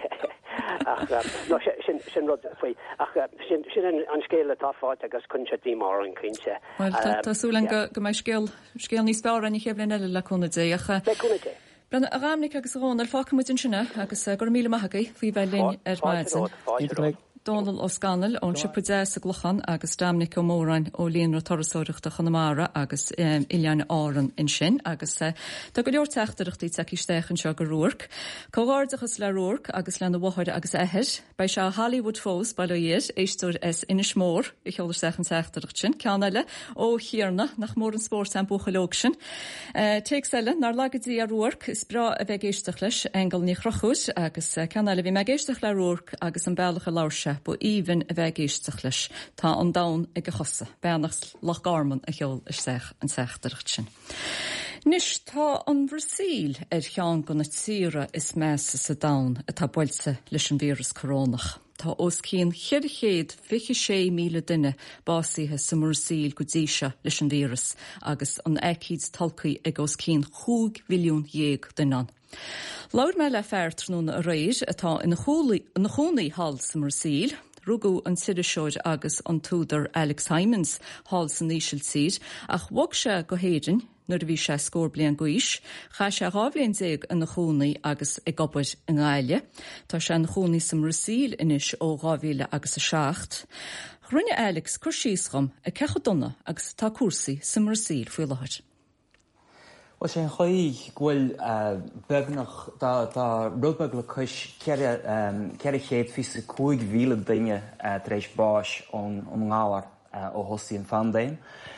Ach no sin sin rud faoi ach sin sin an scéile tá fáit agus chunse dímar an cínse. Well tásúlan go go mai scéal scéal níos bear an chéblin eile le chuna dé acha. Le chuna dé. Brenn a ramnig agus rán ar fácha mu sinna agus gur míle maithagaí fhí bheith linn ar maidsin. Donal ó Scanal ón sipudé sa glochan agus Damnic ó Mórain ó líon torasóireachta Chonamara agus Iliana áran in sin agus tá go leor teachtarachtaí teicisteach an seo go ruúrc. Cógáardachas le ruúrc agus le na bhhaide agus éthir, bei se Hollywood Fós bail iad éistúir is inis mór i cheolar sechan teachtarach sin, cean eile ó chiarna nach mór an spórt an buchalóg sin. Téic eile nar lagadí a ruúrc is bra a bheith géisteach leis engel ní chrochús agus cean eile bhí me géisteach le ruúrc agus an bealacha láirse bu íhan a bheith géisteach leis tá an dam ag go chosa benach lech garman a cheol is seach an seachtarcht sin. Nis tá an Bhrasaíl ar chean go na tíre is measa sa dam atá builte leis an vírus corónach. Tá os cían cheir chéad fiche sé míle duine básíthe sa Bhrasaíl go ddíise leis an vírus agus an éicíd talcaí ag os cían chúig mhilliún dhéag duine. Laur me le feartrúna a réir atá ina chonaí hall sa Bhrasaíl, rugú an siiriseoid agus an túdar Alex Hymans hall san níisiil tíd, ach bhog se go héidirn nuair a bhí sé scór blian gois, cha sé rábblion déag an na chonaí agus ag gobair an gáile, tá sé an chonaí sa Bhrasaíl inis ó gábhíle agus a seacht. Rinne Alex cur síosram a cecha donna agus tá cuasaí sa Bhrasaíl faoi láthir. Well sin chuí ghfuil begnach tá rudbeg le chuis ceire chéad fi sa cúig mhíle duine éis báis ón ngálar ó thosaí an fandéim.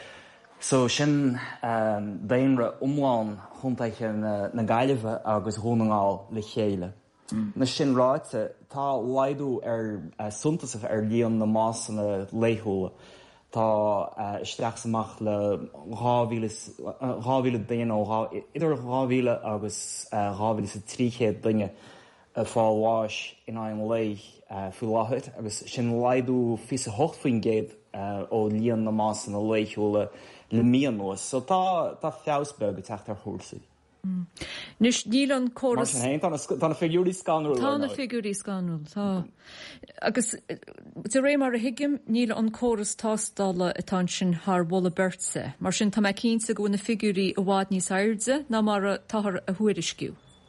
So sin daonra umláin chuntaithe na gaiileheh agus thónaáil le chéile. Na sin ráite tá laidú ar suntasah ar líon na más na léithúla. Tá isteach samach le ráhíle daine ó idir ráhíle agus ráhíle sa tríchéad duine a fáilháis in an lei fú láthid, agus sin laidú fi a hocht faoin géad ó líon na más na léithúla le míon nuas. So tá tá feabhsbeag go techt ar thuirsaí. Nus níl an choras... Tána figurí scanúil. Tána figurí scanúil, tá. Agus, de ré mar a hiigim, níl an choras tástála atá sin haar bhla bertse. Mar sin tá me cínsa go na figurí a bhád níos airde, ná mar a táthar a huirisciú.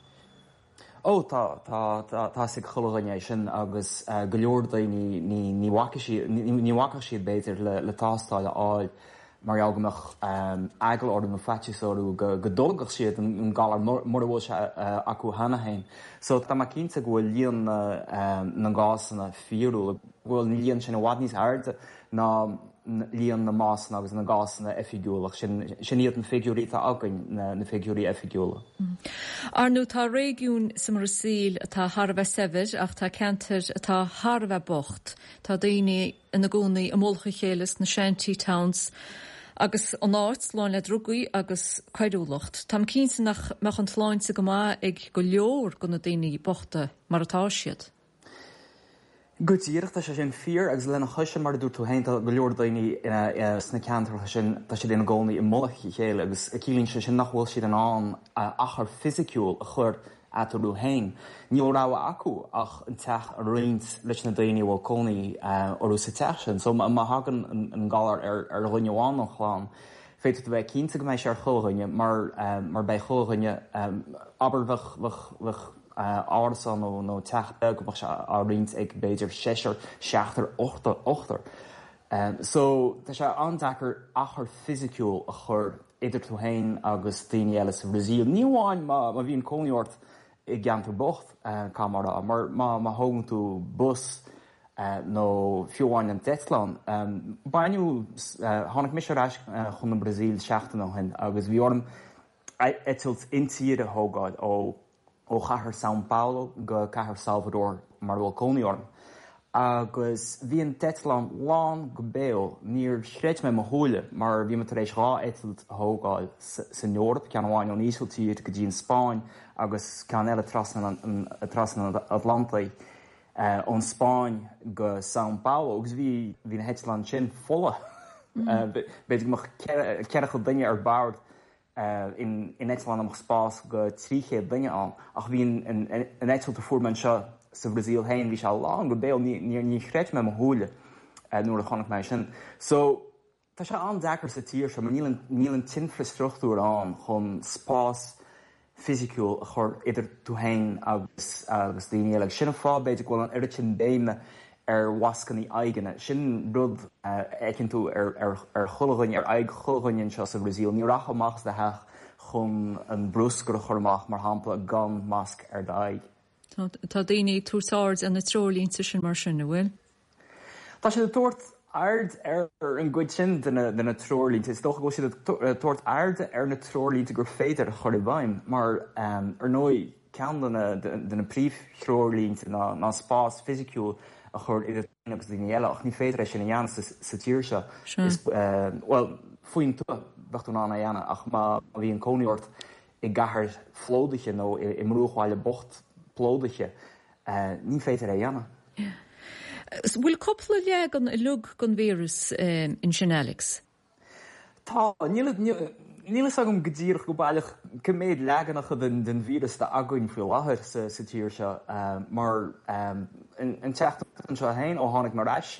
Ó, tá, tá, tá, tá sig chulaghine sin agus go leor daoine ní bhaca siad béidir le tástála áil. Mar ágamach agla ordan na fatisóú go dulgach siad an galar mar bhil se acu hana hain. So tá má cínta bhfuil líon na gásanna fiúil, bhfuil líon sin bhhad níos airde ná líon na másna agus na gasna effigiúlach sin iad an figuríta agan na figurí effigiúla. Arnú tá régiún sa mar síl atá Harbheith sefir ach tá cantar atá Harbheith bocht, Tá daoine ina gcónaí amolcha chélas na shanty towns agus an áit láin le drugaí agus coidiúlacht. Tám cínsa nach meach an tláin sa go má ag go leor go na daoine bochta mar atá siad. Gotíireachta sé sin fír agus lena chuise mar dú tú hénta go leor daoine sna cantar sin tá sé déna gcónaí i molaí chéile agus a cílín sé sin nachhfuil siad an an achar fisiciúil a chur atarú hain. Ní ó ráha acu ach an teach a riint leis na daoine bhfuil cónaí orú sa teach sin, so má hagan an gálar ar ghine nach chláán. Féidir bheith cínta go méid sé ar chulghaine mar mar bei chulghaine aber bheith ásan ó nó teachta go se á riint ag beidir séir seachtar ochtar ochtar. So tá sé andachar achar fisiciúil a chur idir tú hain agus daoine eile sa Brazíl. Níháin má bhíon cóníort i gceantar bocht cámara mar má thugann tú bus nó fiúháin an Detlan. Bainú tháinig mis reis chun na Brazíl seachtain ó hin agus bhí orm étilt intíad a thógáid ó ó chathair São Paulo go chathair Salvador mar bhfuil cóníorm. Agus bhí an Detlan lán go béal níor sréit me mo thuúile mar bhí me tar éis rá étilt a thógáil san Eorp cean bháin an ísiltíad go dtí an Spáin agus cean eile trasna an Atlantaí ón Spáin go São Paulo agus bhí hí na Hetland sin fola. Beidir mo ceiricha duine ar bard in Hetland amach spás go tríchéad duine an ach bhí an éitilt a fuórman seo sa Brazíl hain bhí se lán go béal níor ní chréit me mo thuúile nuair a chonach mé sin. So tá se an dachar sa tír se mar níl an tinfrastruchtúr an chun spás fisiciúil a chur idir tú hain agus agus daoine eile sinna fá beidir bhfuil an idir sin béime ar wascaní aigeine. Sin rud écinn tú ar chulghain ar aig chulghainn seo sa Brazíl, ní racha amach de heach chun an brúscar churmach mar hampla gan masc ar d'aig. Tá daoine túsáid an na trolínta sin mar sin bhfuil? Tá sé tuairt ard ar an gcuid sin den na trolínta. Is dócha go sé tuairt ard ar na trolínta gur féidir chur i bhaim, mar ar nói cean den na príomh-trolínta ná spás fisiciúil a chur idir agus daoine eile ach ní féidir é sin na dhéana sa tír se. Well, faoin tú bhechtú ná na dhéana ach má bhí an cóníort i gcathair flódaiche nó i mrúchháile bocht plódaiche ní féidir é dhéana. Bhfuil coppla le gan lug gan vírus in sin Alex? Tá, nílas agam go dtír go bailach cumméad leganach den vírus de againn faoi láthair sa tír seo mar an teachtain seo hain ó tháinig mar eis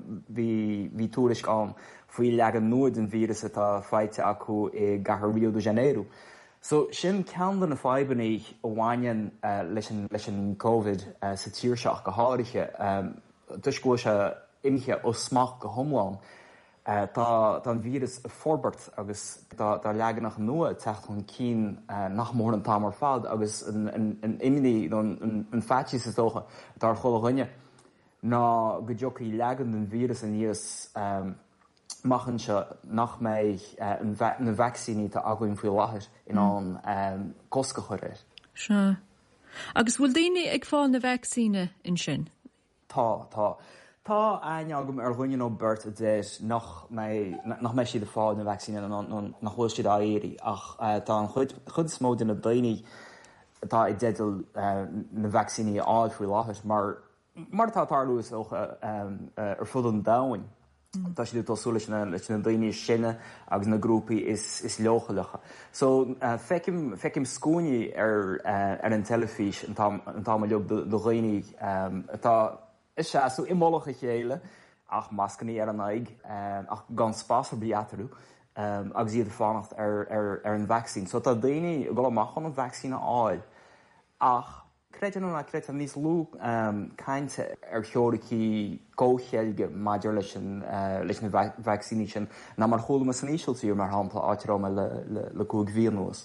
bhí túris an faoi legan nuair den vírus atá feite acu i gcathair Rio de Janeiro. So sin cean na fáibannaí ó bhaineann leis an Covid sa tír seach go háirithe dus go se imche ó smach go thomláin. Tá an vírus a forbert agus tá leganach nua techt chun cín nach mór an tamar fad agus an imní an fatí is dócha dar chola ná go jocaí legan den vírus an níos machchan se nach méid na vaccíní tá againn faoi láthair in an cosca chuir. Se. Agus bhfuil daoine ag fáil na vaccíne in sin? Tá, tá. Tá aine agam ar dhuine ó burt a déis nach mé siad a fáil na vaccíne nach bhfuil siad a éirí ach tá an chud smód in na daoine tá ag dédal na vaccíní áil faoi láthair mar mar tá tarlúas ar fud an dahain. Tá si dútású leis na daoine sinne agus na grúpaí is leochalacha. So feicim scóine ar an telefís an tá leog do dhaoine tá is se sú imolacha chéile ach mascaní ar an aig ach gan spás ar bíatarú agus iad fánacht ar an vaccín. So tá daoine go amachchan an vaccína áil ach Creaanú na creaita níos lú cainte ar teoraí cócheilge maidir leis na vaccíní sin ná mar chola san ísiltíú mar hampla áiteráma le cúig bhíonúas.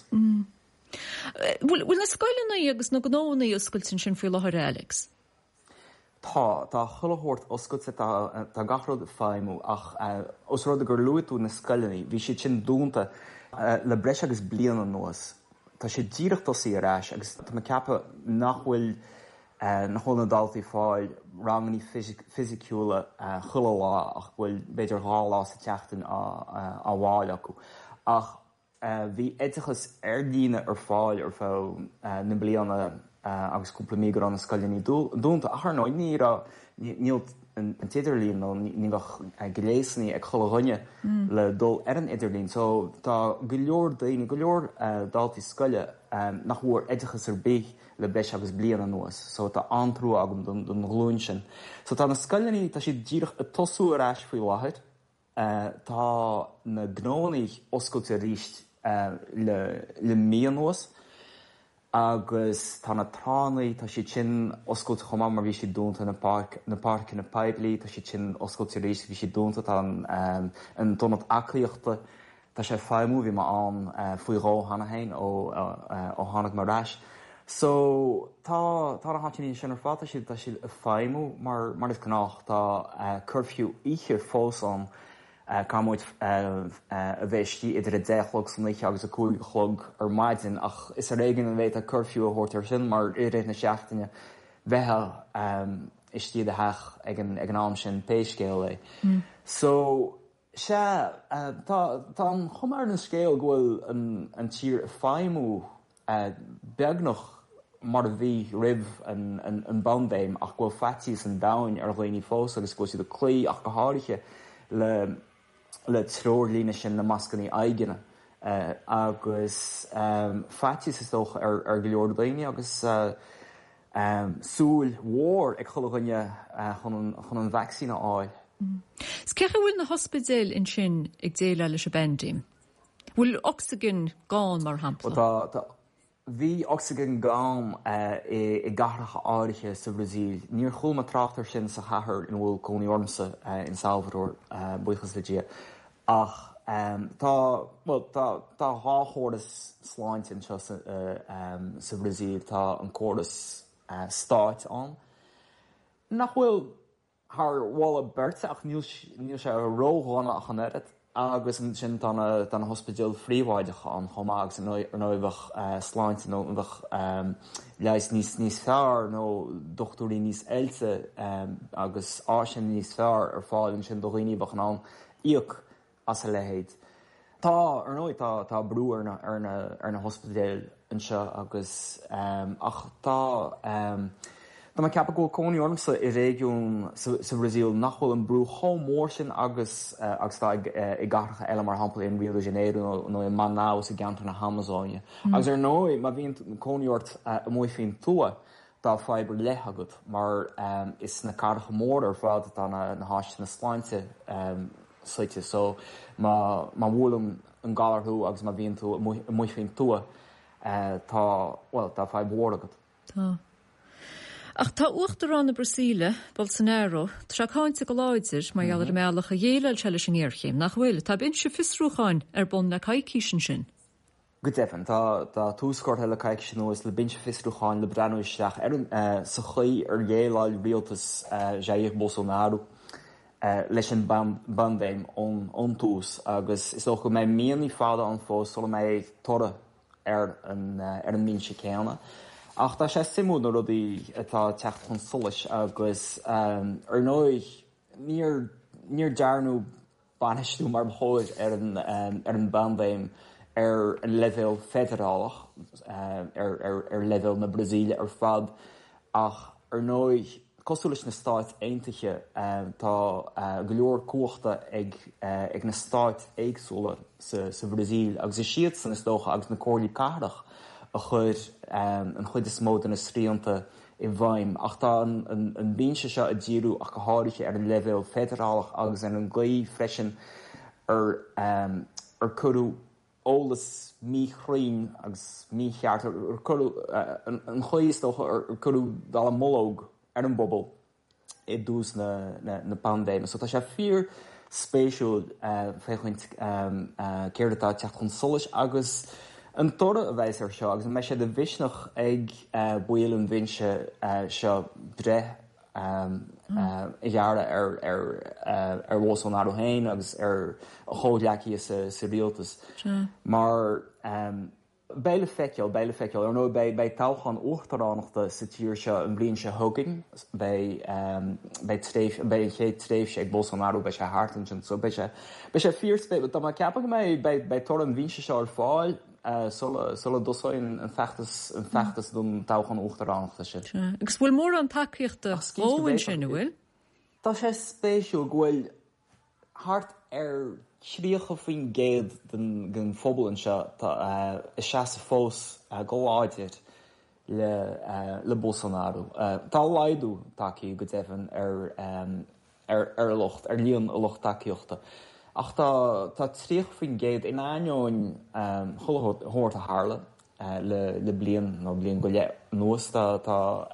Bhfuil na scoileanna agus na gnánaí oscailtin sin faoi láthair Alex? Tá tá chulathóirt oscailte tá gachród feimú ach os rud a gur luú na scoilení, bhí siad sin dúnta le breis agus blian an nuas. Tá sé díirecht tosí arás agus tá ceappa nachhfuil nachhfuil na daltaí fáil ranganí fisiciúla chula lá ach bhfuil beidir gá lá sa teachtain á bháil acu. Ach bhí éitichas ar díine ar fáil ar fá na blianana agus cúpla mí gur an na scoilení dúnta ach ar nóid ní níl an idirlín nó ní gach gléisní ag chula le dul ar an idirlín, so tá go leor daoine go leor daltaí scoile nach bhfuair éitichas ar bith le breis agus blian an nuas, so tá antrú agam don glún sin. So tá na scoilení tá si díireach a tosú arás faoi láthid, tá na gnónaí oscailte ríist le mí an nuas, agus tá na tránaí tá si sin oscailte chomá mar bhí si dúnta na parc na parc na Paiblí, tá si sin oscailte ríist bhí si dúnta tá an donad aclaíochta tá sé feimú bhí mar an faoi rá hana hain ó tháinig mar ráis. So tá tá na háitiní sin ar fád tá si tá si a feimú mar mar is gnáth tá curfew ihe fósán Cámid a bheití idir a déchlog san leiche agus a cúig chlog ar maidin ach is a réigen an bhéit a curfew a thuirtar sin mar i réit na seachtaine bheitthe istí a heach ag an am sin péiscéal é. So sé tá an chumar na scéal ghfuil an tír a feimú beagnach mar a bhí ribh an bandéim ach ghfuil fatís an dain ar bhléoní fós agus go si do clí ach go háirithe le le tróir lína sin na mascaní aigeine uh, agus um, fatís is dócha ar, ar go leor daoine agus uh, um, súil mhór ag chulaghine uh, chun an vaccína áil. Is cecha bhfuil na hospidéil in sin ag déile leis a bendim? Bhfuil oxygen gáin mar hampla? Bhí oxygen gám i gahracha áirithe sa Brazíl. Níor chulma tráchtar sin sa chathair in bhfuil cónaí ormsa in Salvador buchas le dia. Ach tá tá háchóras sláint in seo sa Brazíl tá an córas stáit an. Nach bhfuil th bhála berta ach níl sé róhána ach an éad. Agus sin dan hospidéal fríomhaideach an chomágus ar nóibh sláinte nó bh leis níos níos fearr nó dochtúirí níos éilte agus áisin níos fearr ar fáilinn sin do riíbach an íoc as a lehéid. Tá ar nóid tá brú ar na hospidéal an seo agus ach tá Tá mai ceappa go cónaí ormsa i réigiún sa Brazíl nach bhfuil an brú chomór sin agus agus tá i gcathacha eile mar hampla in Rio de Janeiro nó i Manaus i gceantar na Amazáine. Agus ar nóid má bhíonn cónaíort a mó féin tua dá fáibre lethe agat mar is na carcha mór ar fád tá na háiste na sláinte suite, so má bhfuilm an galarthú agus má bhíonn tú mó féin tua tá well tá fáib mór agat. Tá. Ach tá uachtarrán na Brasíle, Bolsonaro, tra cáinte go láidir mar eall ar meallach a dhéile seile sin éirchéim nach bhfuil, tá bin se fisrúcháin ar bon na caiicísin sin. Go defen, tá túscóir le caiic sin nuas le bin se fisrúcháin le breanúisteach ar sa chuí ar dhéáil rialtas Jair Bolsonaro leis an bandéim ón tús agus is ó go mé míonaí fáda an fós sola mé tora ar an mín se céanna. Ach tá sé simú nó rudí atá techt chun solas agus ar nóid níor dearnú banistú mar mthóid ar an bandéim ar an level federálach ar level na Brasília ar fad ach ar nóid cosúlas na stáit aontaithe tá go leor cuachta ag na stáit éagsúla sa Brasíl agus is siad san is dócha agus na cóirlí carach a chud an chud is mód na sríanta i bhaim ach tá an bíse seo a ddíú ach go háirithe ar an level federálach agus an an glaí freisin ar ar curú ólas mí chrín agus mí cheart ar curú an chuíostócha ar curú dal an mólóg ar an bobbal i dús na pandéime. So tá sé fíor spéisiúil féchuint céirdatá teach chun solas agus an tora a bheits ar seo, agus me sé de bhisnach ag buil an bhainse seo bre i dhearra ar bhós an áú hain agus ar chódeaí sa rialtas. Mar béile feiceil béile feiceil ar nó bé táchan uachtaránachta sa tíir seo an bblion se thugaing bé chéad tréimh sé ag bós an áú bei sé hátain sin, so bé sé fíorspé, tá má ceapa go mé bé tor an bhíse seo ar fáil sulla dosáin an feachtas an feachtas don táchan uachtaránachta sin. Agus bhfuil mór an takeíochta óhain sin bhfuil? Tá sé spéisiú bhfuil thart ar sríocha faoin géad den fóbal seo is se sa fós go áidir le Bolsonaro. Tá laidú takeí go déhann ar locht, ar líon a locht takeíochta. Ach tá tríoch faoin géad in aineoin chulthóir a hála le blion nó blion go le nuas tá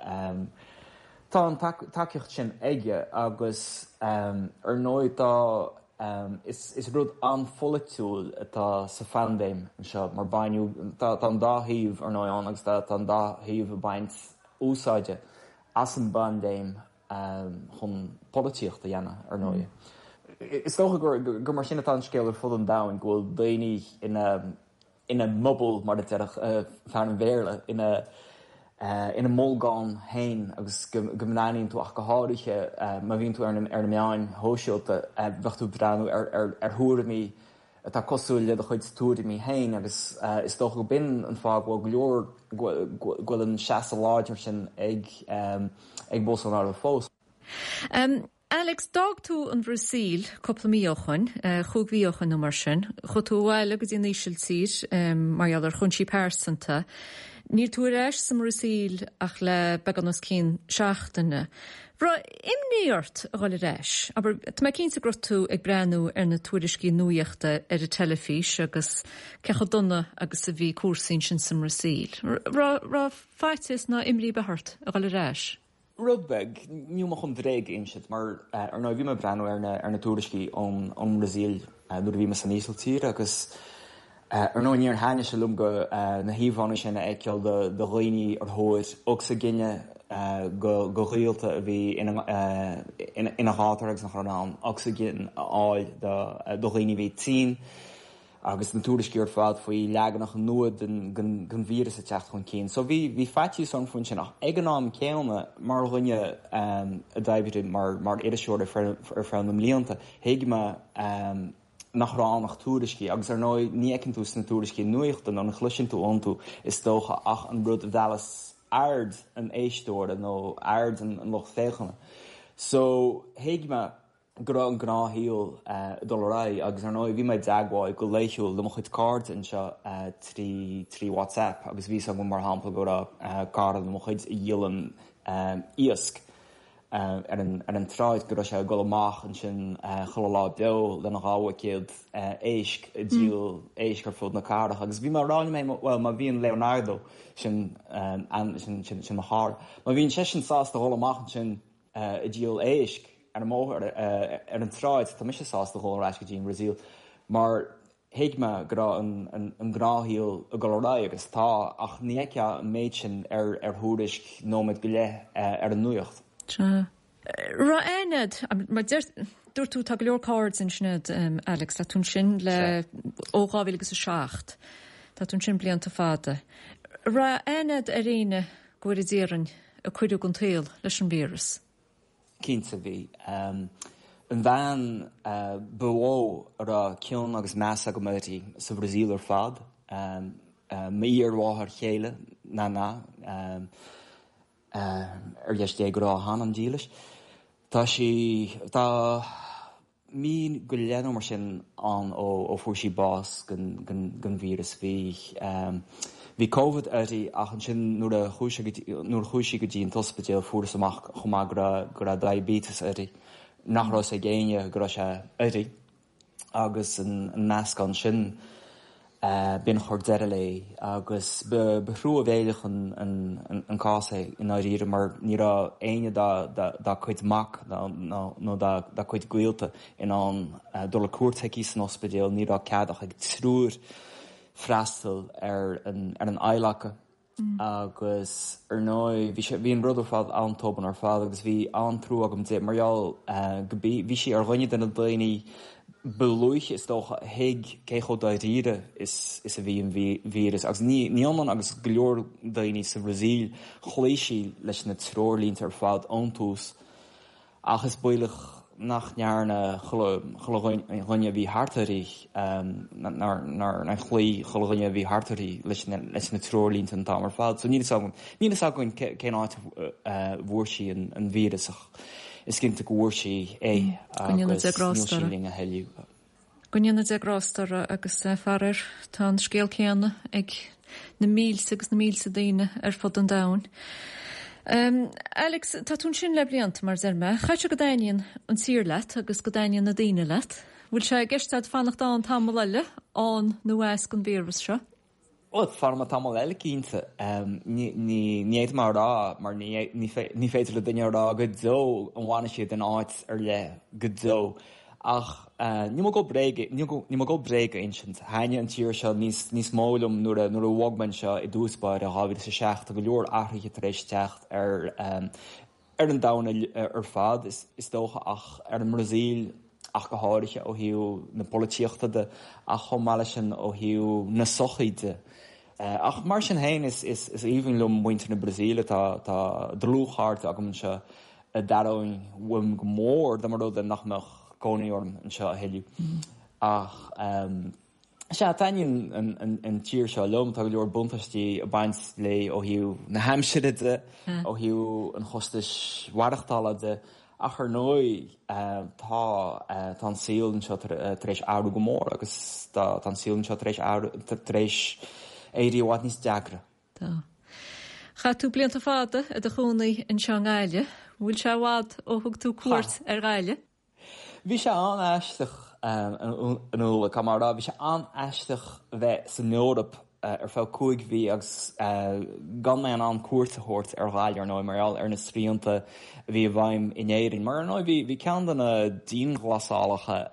an takeíocht sin aige agus ar nóid tá Um, is, is rud an folitúil atá sa fandéim seo mar bainú tá an dáthíomh ar nóán agus tá an dáthíomh a baint úsáide as an bandéim um, chun políocht a dhéana ar nóide. Mm. Is tócha gur gur mar sinna an scéal ar fud an dáin ghfuil daoine ina ina mobal mar deach uh, fear an bhéirle ina Uh, in a mógáin hain agus gomnáíonn tú ach go háirithe uh, má bhíonn tú ar na meáin hóisiúilta uh, bhechtú breanú ar, ar, ar thuairimí tá cosúil le a chuid túairimí hain agus uh, is dócha go bin an fág bhil go leor ghfuil an seaasa láidir sin ag um, ag Bolsonaro fós. Um, Alex, dag tú an Bhrasaíl coppla míochan, uh, chuig bhíochan nó mar sin, chu tú bhile agus in ísiil tír um, mar ar chunsí persanta. Níl tú éis sa Bhrasaíl ach le beganos cín seachtainna. Ra imníart a gáil éis, aber tá me cínta grot tú ag breanú ar na tuairiscí nuíochta ar a telefís agus cecha donna agus a bhí cuasaín sin sa Bhrasaíl. Ra feitis na imlí behart a gáil éis. Rudbeg, níl mo chun dréig insiad, mar ar ná bhí me breanú ar na tuairiscí ón Bhrasaíl nuair a bhí me san ísiltír agus ar nó níor haine se lum go na híomhána sinna eiceil de roiní ar thóir og sa gine go rialta a bhí ina hátar agus na chornán og sa gin áil do roiní bhí tí agus na túriscí ar fád faoi leganach an nuad gan vírus a techt chun cín. So bhí bhí feitiú son fún sin ach ag an nám céanna mar rinne a daibhid mar idirisiúir ar fram na mlíonta héigi me nach ránach túriscí, agus ar nóid ní ecinn tú na túriscí nuíochta nó na chluisin tú ón tú is tócha ach an rud a bhelas aird an éistóir nó aird an loch féchanna. So héigi me gur an gnáthíol dorá agus ar nóid bhí méid deagháil go léisiúil le mo chuid card in seo trí WhatsApp agus bhí go mar hampla go card le mo chuid i dhélan íosc. Uh, ar an tráid go se go amach an sin chola be le nach áhacéad éisc a díal éisc ar fud na cardach agus bhí mar ráin mé well má bhíon Leonardo sin sin na hár. Má bhíon sé sin sásta thola amach sin a díal éisc ar mór ar an tráid tá mis sásta thola eis go dtíon Bhrasaíl, mar héig me gra an gráthíal a gorá agus tá ach níice méid sin ar thuairisc nóid go le ar an nuacht. Ra éad, mar dúir tú tá leor cards in sinad, um, Alex, tá tún sin le ógáhil agus a seacht, tá tún sin blianta fada. Ra éad a réine goir déan a chuidir gon taal leis an vírus? Cínta bhí. Um, an bhean uh, bhó ar a cion agus measa go métí sa Bhrasaíl ar fad, um, uh, mí ar bháthar chéile, ná ná, um, ar dheisté go rá hán an dílis. Tá si tá mí go leanú mar sin an ó fuairsaí bás gan vírus bhí bhí COVID éirí ach an sin nuair a chúise go dtíon tospedéal fuaras amach chumá gur a diabetes éirí nachrá sé géine go se éirí agus an meascán sin bin chur deire lé agus behrú a bhéileach an cása in áíre mar ní ra aine dá chuid mac nó dá chuid gaolta in an dola cuairteí san ospidéal ní ra ceadach ag trúr freistal ar an eileacha agus ar nói bhí an brother fád antóban ar fád agus bhí antrú agam dé marall bhí sé ar ghaine den na daoine beluich is dócha hiig cécho da riire is is a bhí an vírus agus ní níonan agus glór daoine sa Brasil chléisi leis na tróirlínta ar fád antús agus builech nach nearna chulghine bhí hartarí nar chlí chulghine bhí hartarí leis na tróirlínta an tam ar fád, so ní ní agan cé áit bhuairsí an vírusach. Is cinnta ghuairsí é agus níl a heiliú. Gunneanna de grástar agus farir tá scéal céanna ag na míl agus na míl sa daine ar fod an dain. Um, Alex, tá tún sin le bliant mar zerme. Chaite go dainion an sir leat agus go dainion na daine leat. Bhfuil sé gceistad fannacht an tam leile an nuas gon vírus seo? Ó farma tamil eile cínta ní éit mar rá mar ní féidir le duine rá go dó an bhána siad an áit ar le go dó ach ní go bréige ní go bréige insint haine an tíir seo níos mólum nuair a bhagman seo i dúspáir a hábhid sa seacht a go leor athraigh taréis teacht ar ar an dána ar fad is dócha ach ar an Brasil ach go háirithe ó hiú na políochta de ach chomáile sin ó hiú na sochaide. Uh, ach mar sin hain is is is even lum muinte na Brasília tá tá drúchart agam se a daróin wim gomór da mar rud nach meach gcónaíorm an seo a heiliú. Ach um, se tainin an an an tír seo lum tá go leor buntastí a baint le ó hiú na Hampshire ó hiú an chostais warachtála de ach ar nói uh, tá uh, tá sílan seo taréis áú gomór agus tá sílan seo taréis taréis éirí bhhaid níos deagra. Tá. Cha tú blianta fáda a do chúnaí in seo gáile, bhfuil se bhád ó thug tú cuairt ar gáile? Bhí se an eisteach an úla camará, bhí se an eisteach bheith san Eorop ar fá cúig bhí agus gan mé an cuairtathirt ar gáile ar nó marall ar na sríonta bhí a bhaim in éirin. Mar nó bhí bhí cean den na dín glasálacha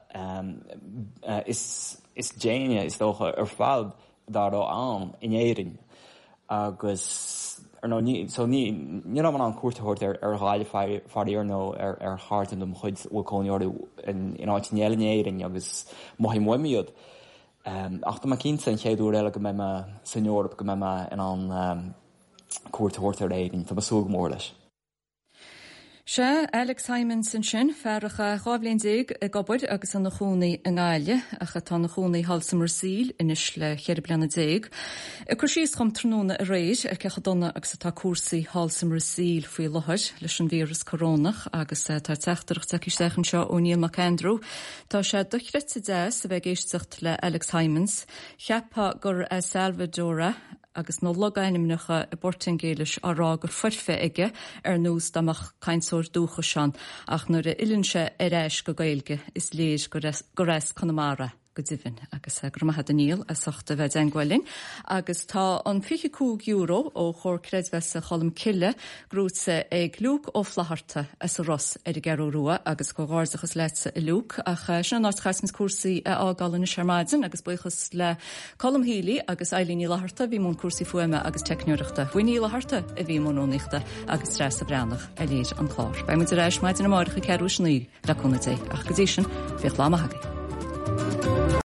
is is déine is dócha ar fád dáró an in éirin agus ar nó so ní ní an an cuairtathirt ar ar gáile farí ar nó ar ar háart an dom chuid bhcóneoirí in in áitinéile éirin agus maithí muimiad ach tá cinnta an chéadú eile go mé san Eorop go mé in an cuairtathirt ar éirin tá súg mór leis. Se Alex Hyman sin sin ferracha chábhlíonn déag a gobord agus an na chúnaí an gáile a chu tá na chúnaí Halsa Brasil inis le chéad bliana déag. I chuir síos chum tróna a réis ar cecha donna agus tá cuasaí Halsa Brasil faoi lothir leis an vírus corónach agus tá teachtarach teicisteachan seo ó Neil McAndrew. Tá sé duchret sa dés a bheith géisteacht le Alex Hymans, cheappa gur a Salvadora agus nó logainimnecha i bortin géilis árá gur fuirfe ige ar nús damach cainsóir dúcha sean ach nuair a ilinse ar éis go gailge is léis go réis Connemara go difin agus gur maithe Níl a sochta bheith an ghiling agus tá an fiche cúg euro ó chóir creidmhesa cholam ciile grútsa ag lúc ó flaharta as a Ross ar i gearú rua agus go gáirzachas leitsa i lúc ach sin áit chaismins cuasaí a ágálan na Searmaidin agus buchas le Colm Healy agus Eileen Laharta bhí mún cuasaí fuaime agus techniúireachta Winnie Laharta a bhí mún óníochta agus stress a breannach a léir an chlár. Ba mu a réis maidin na máiricha cearú sní le cúna ach go dtí sin fiocht lá maithagaí.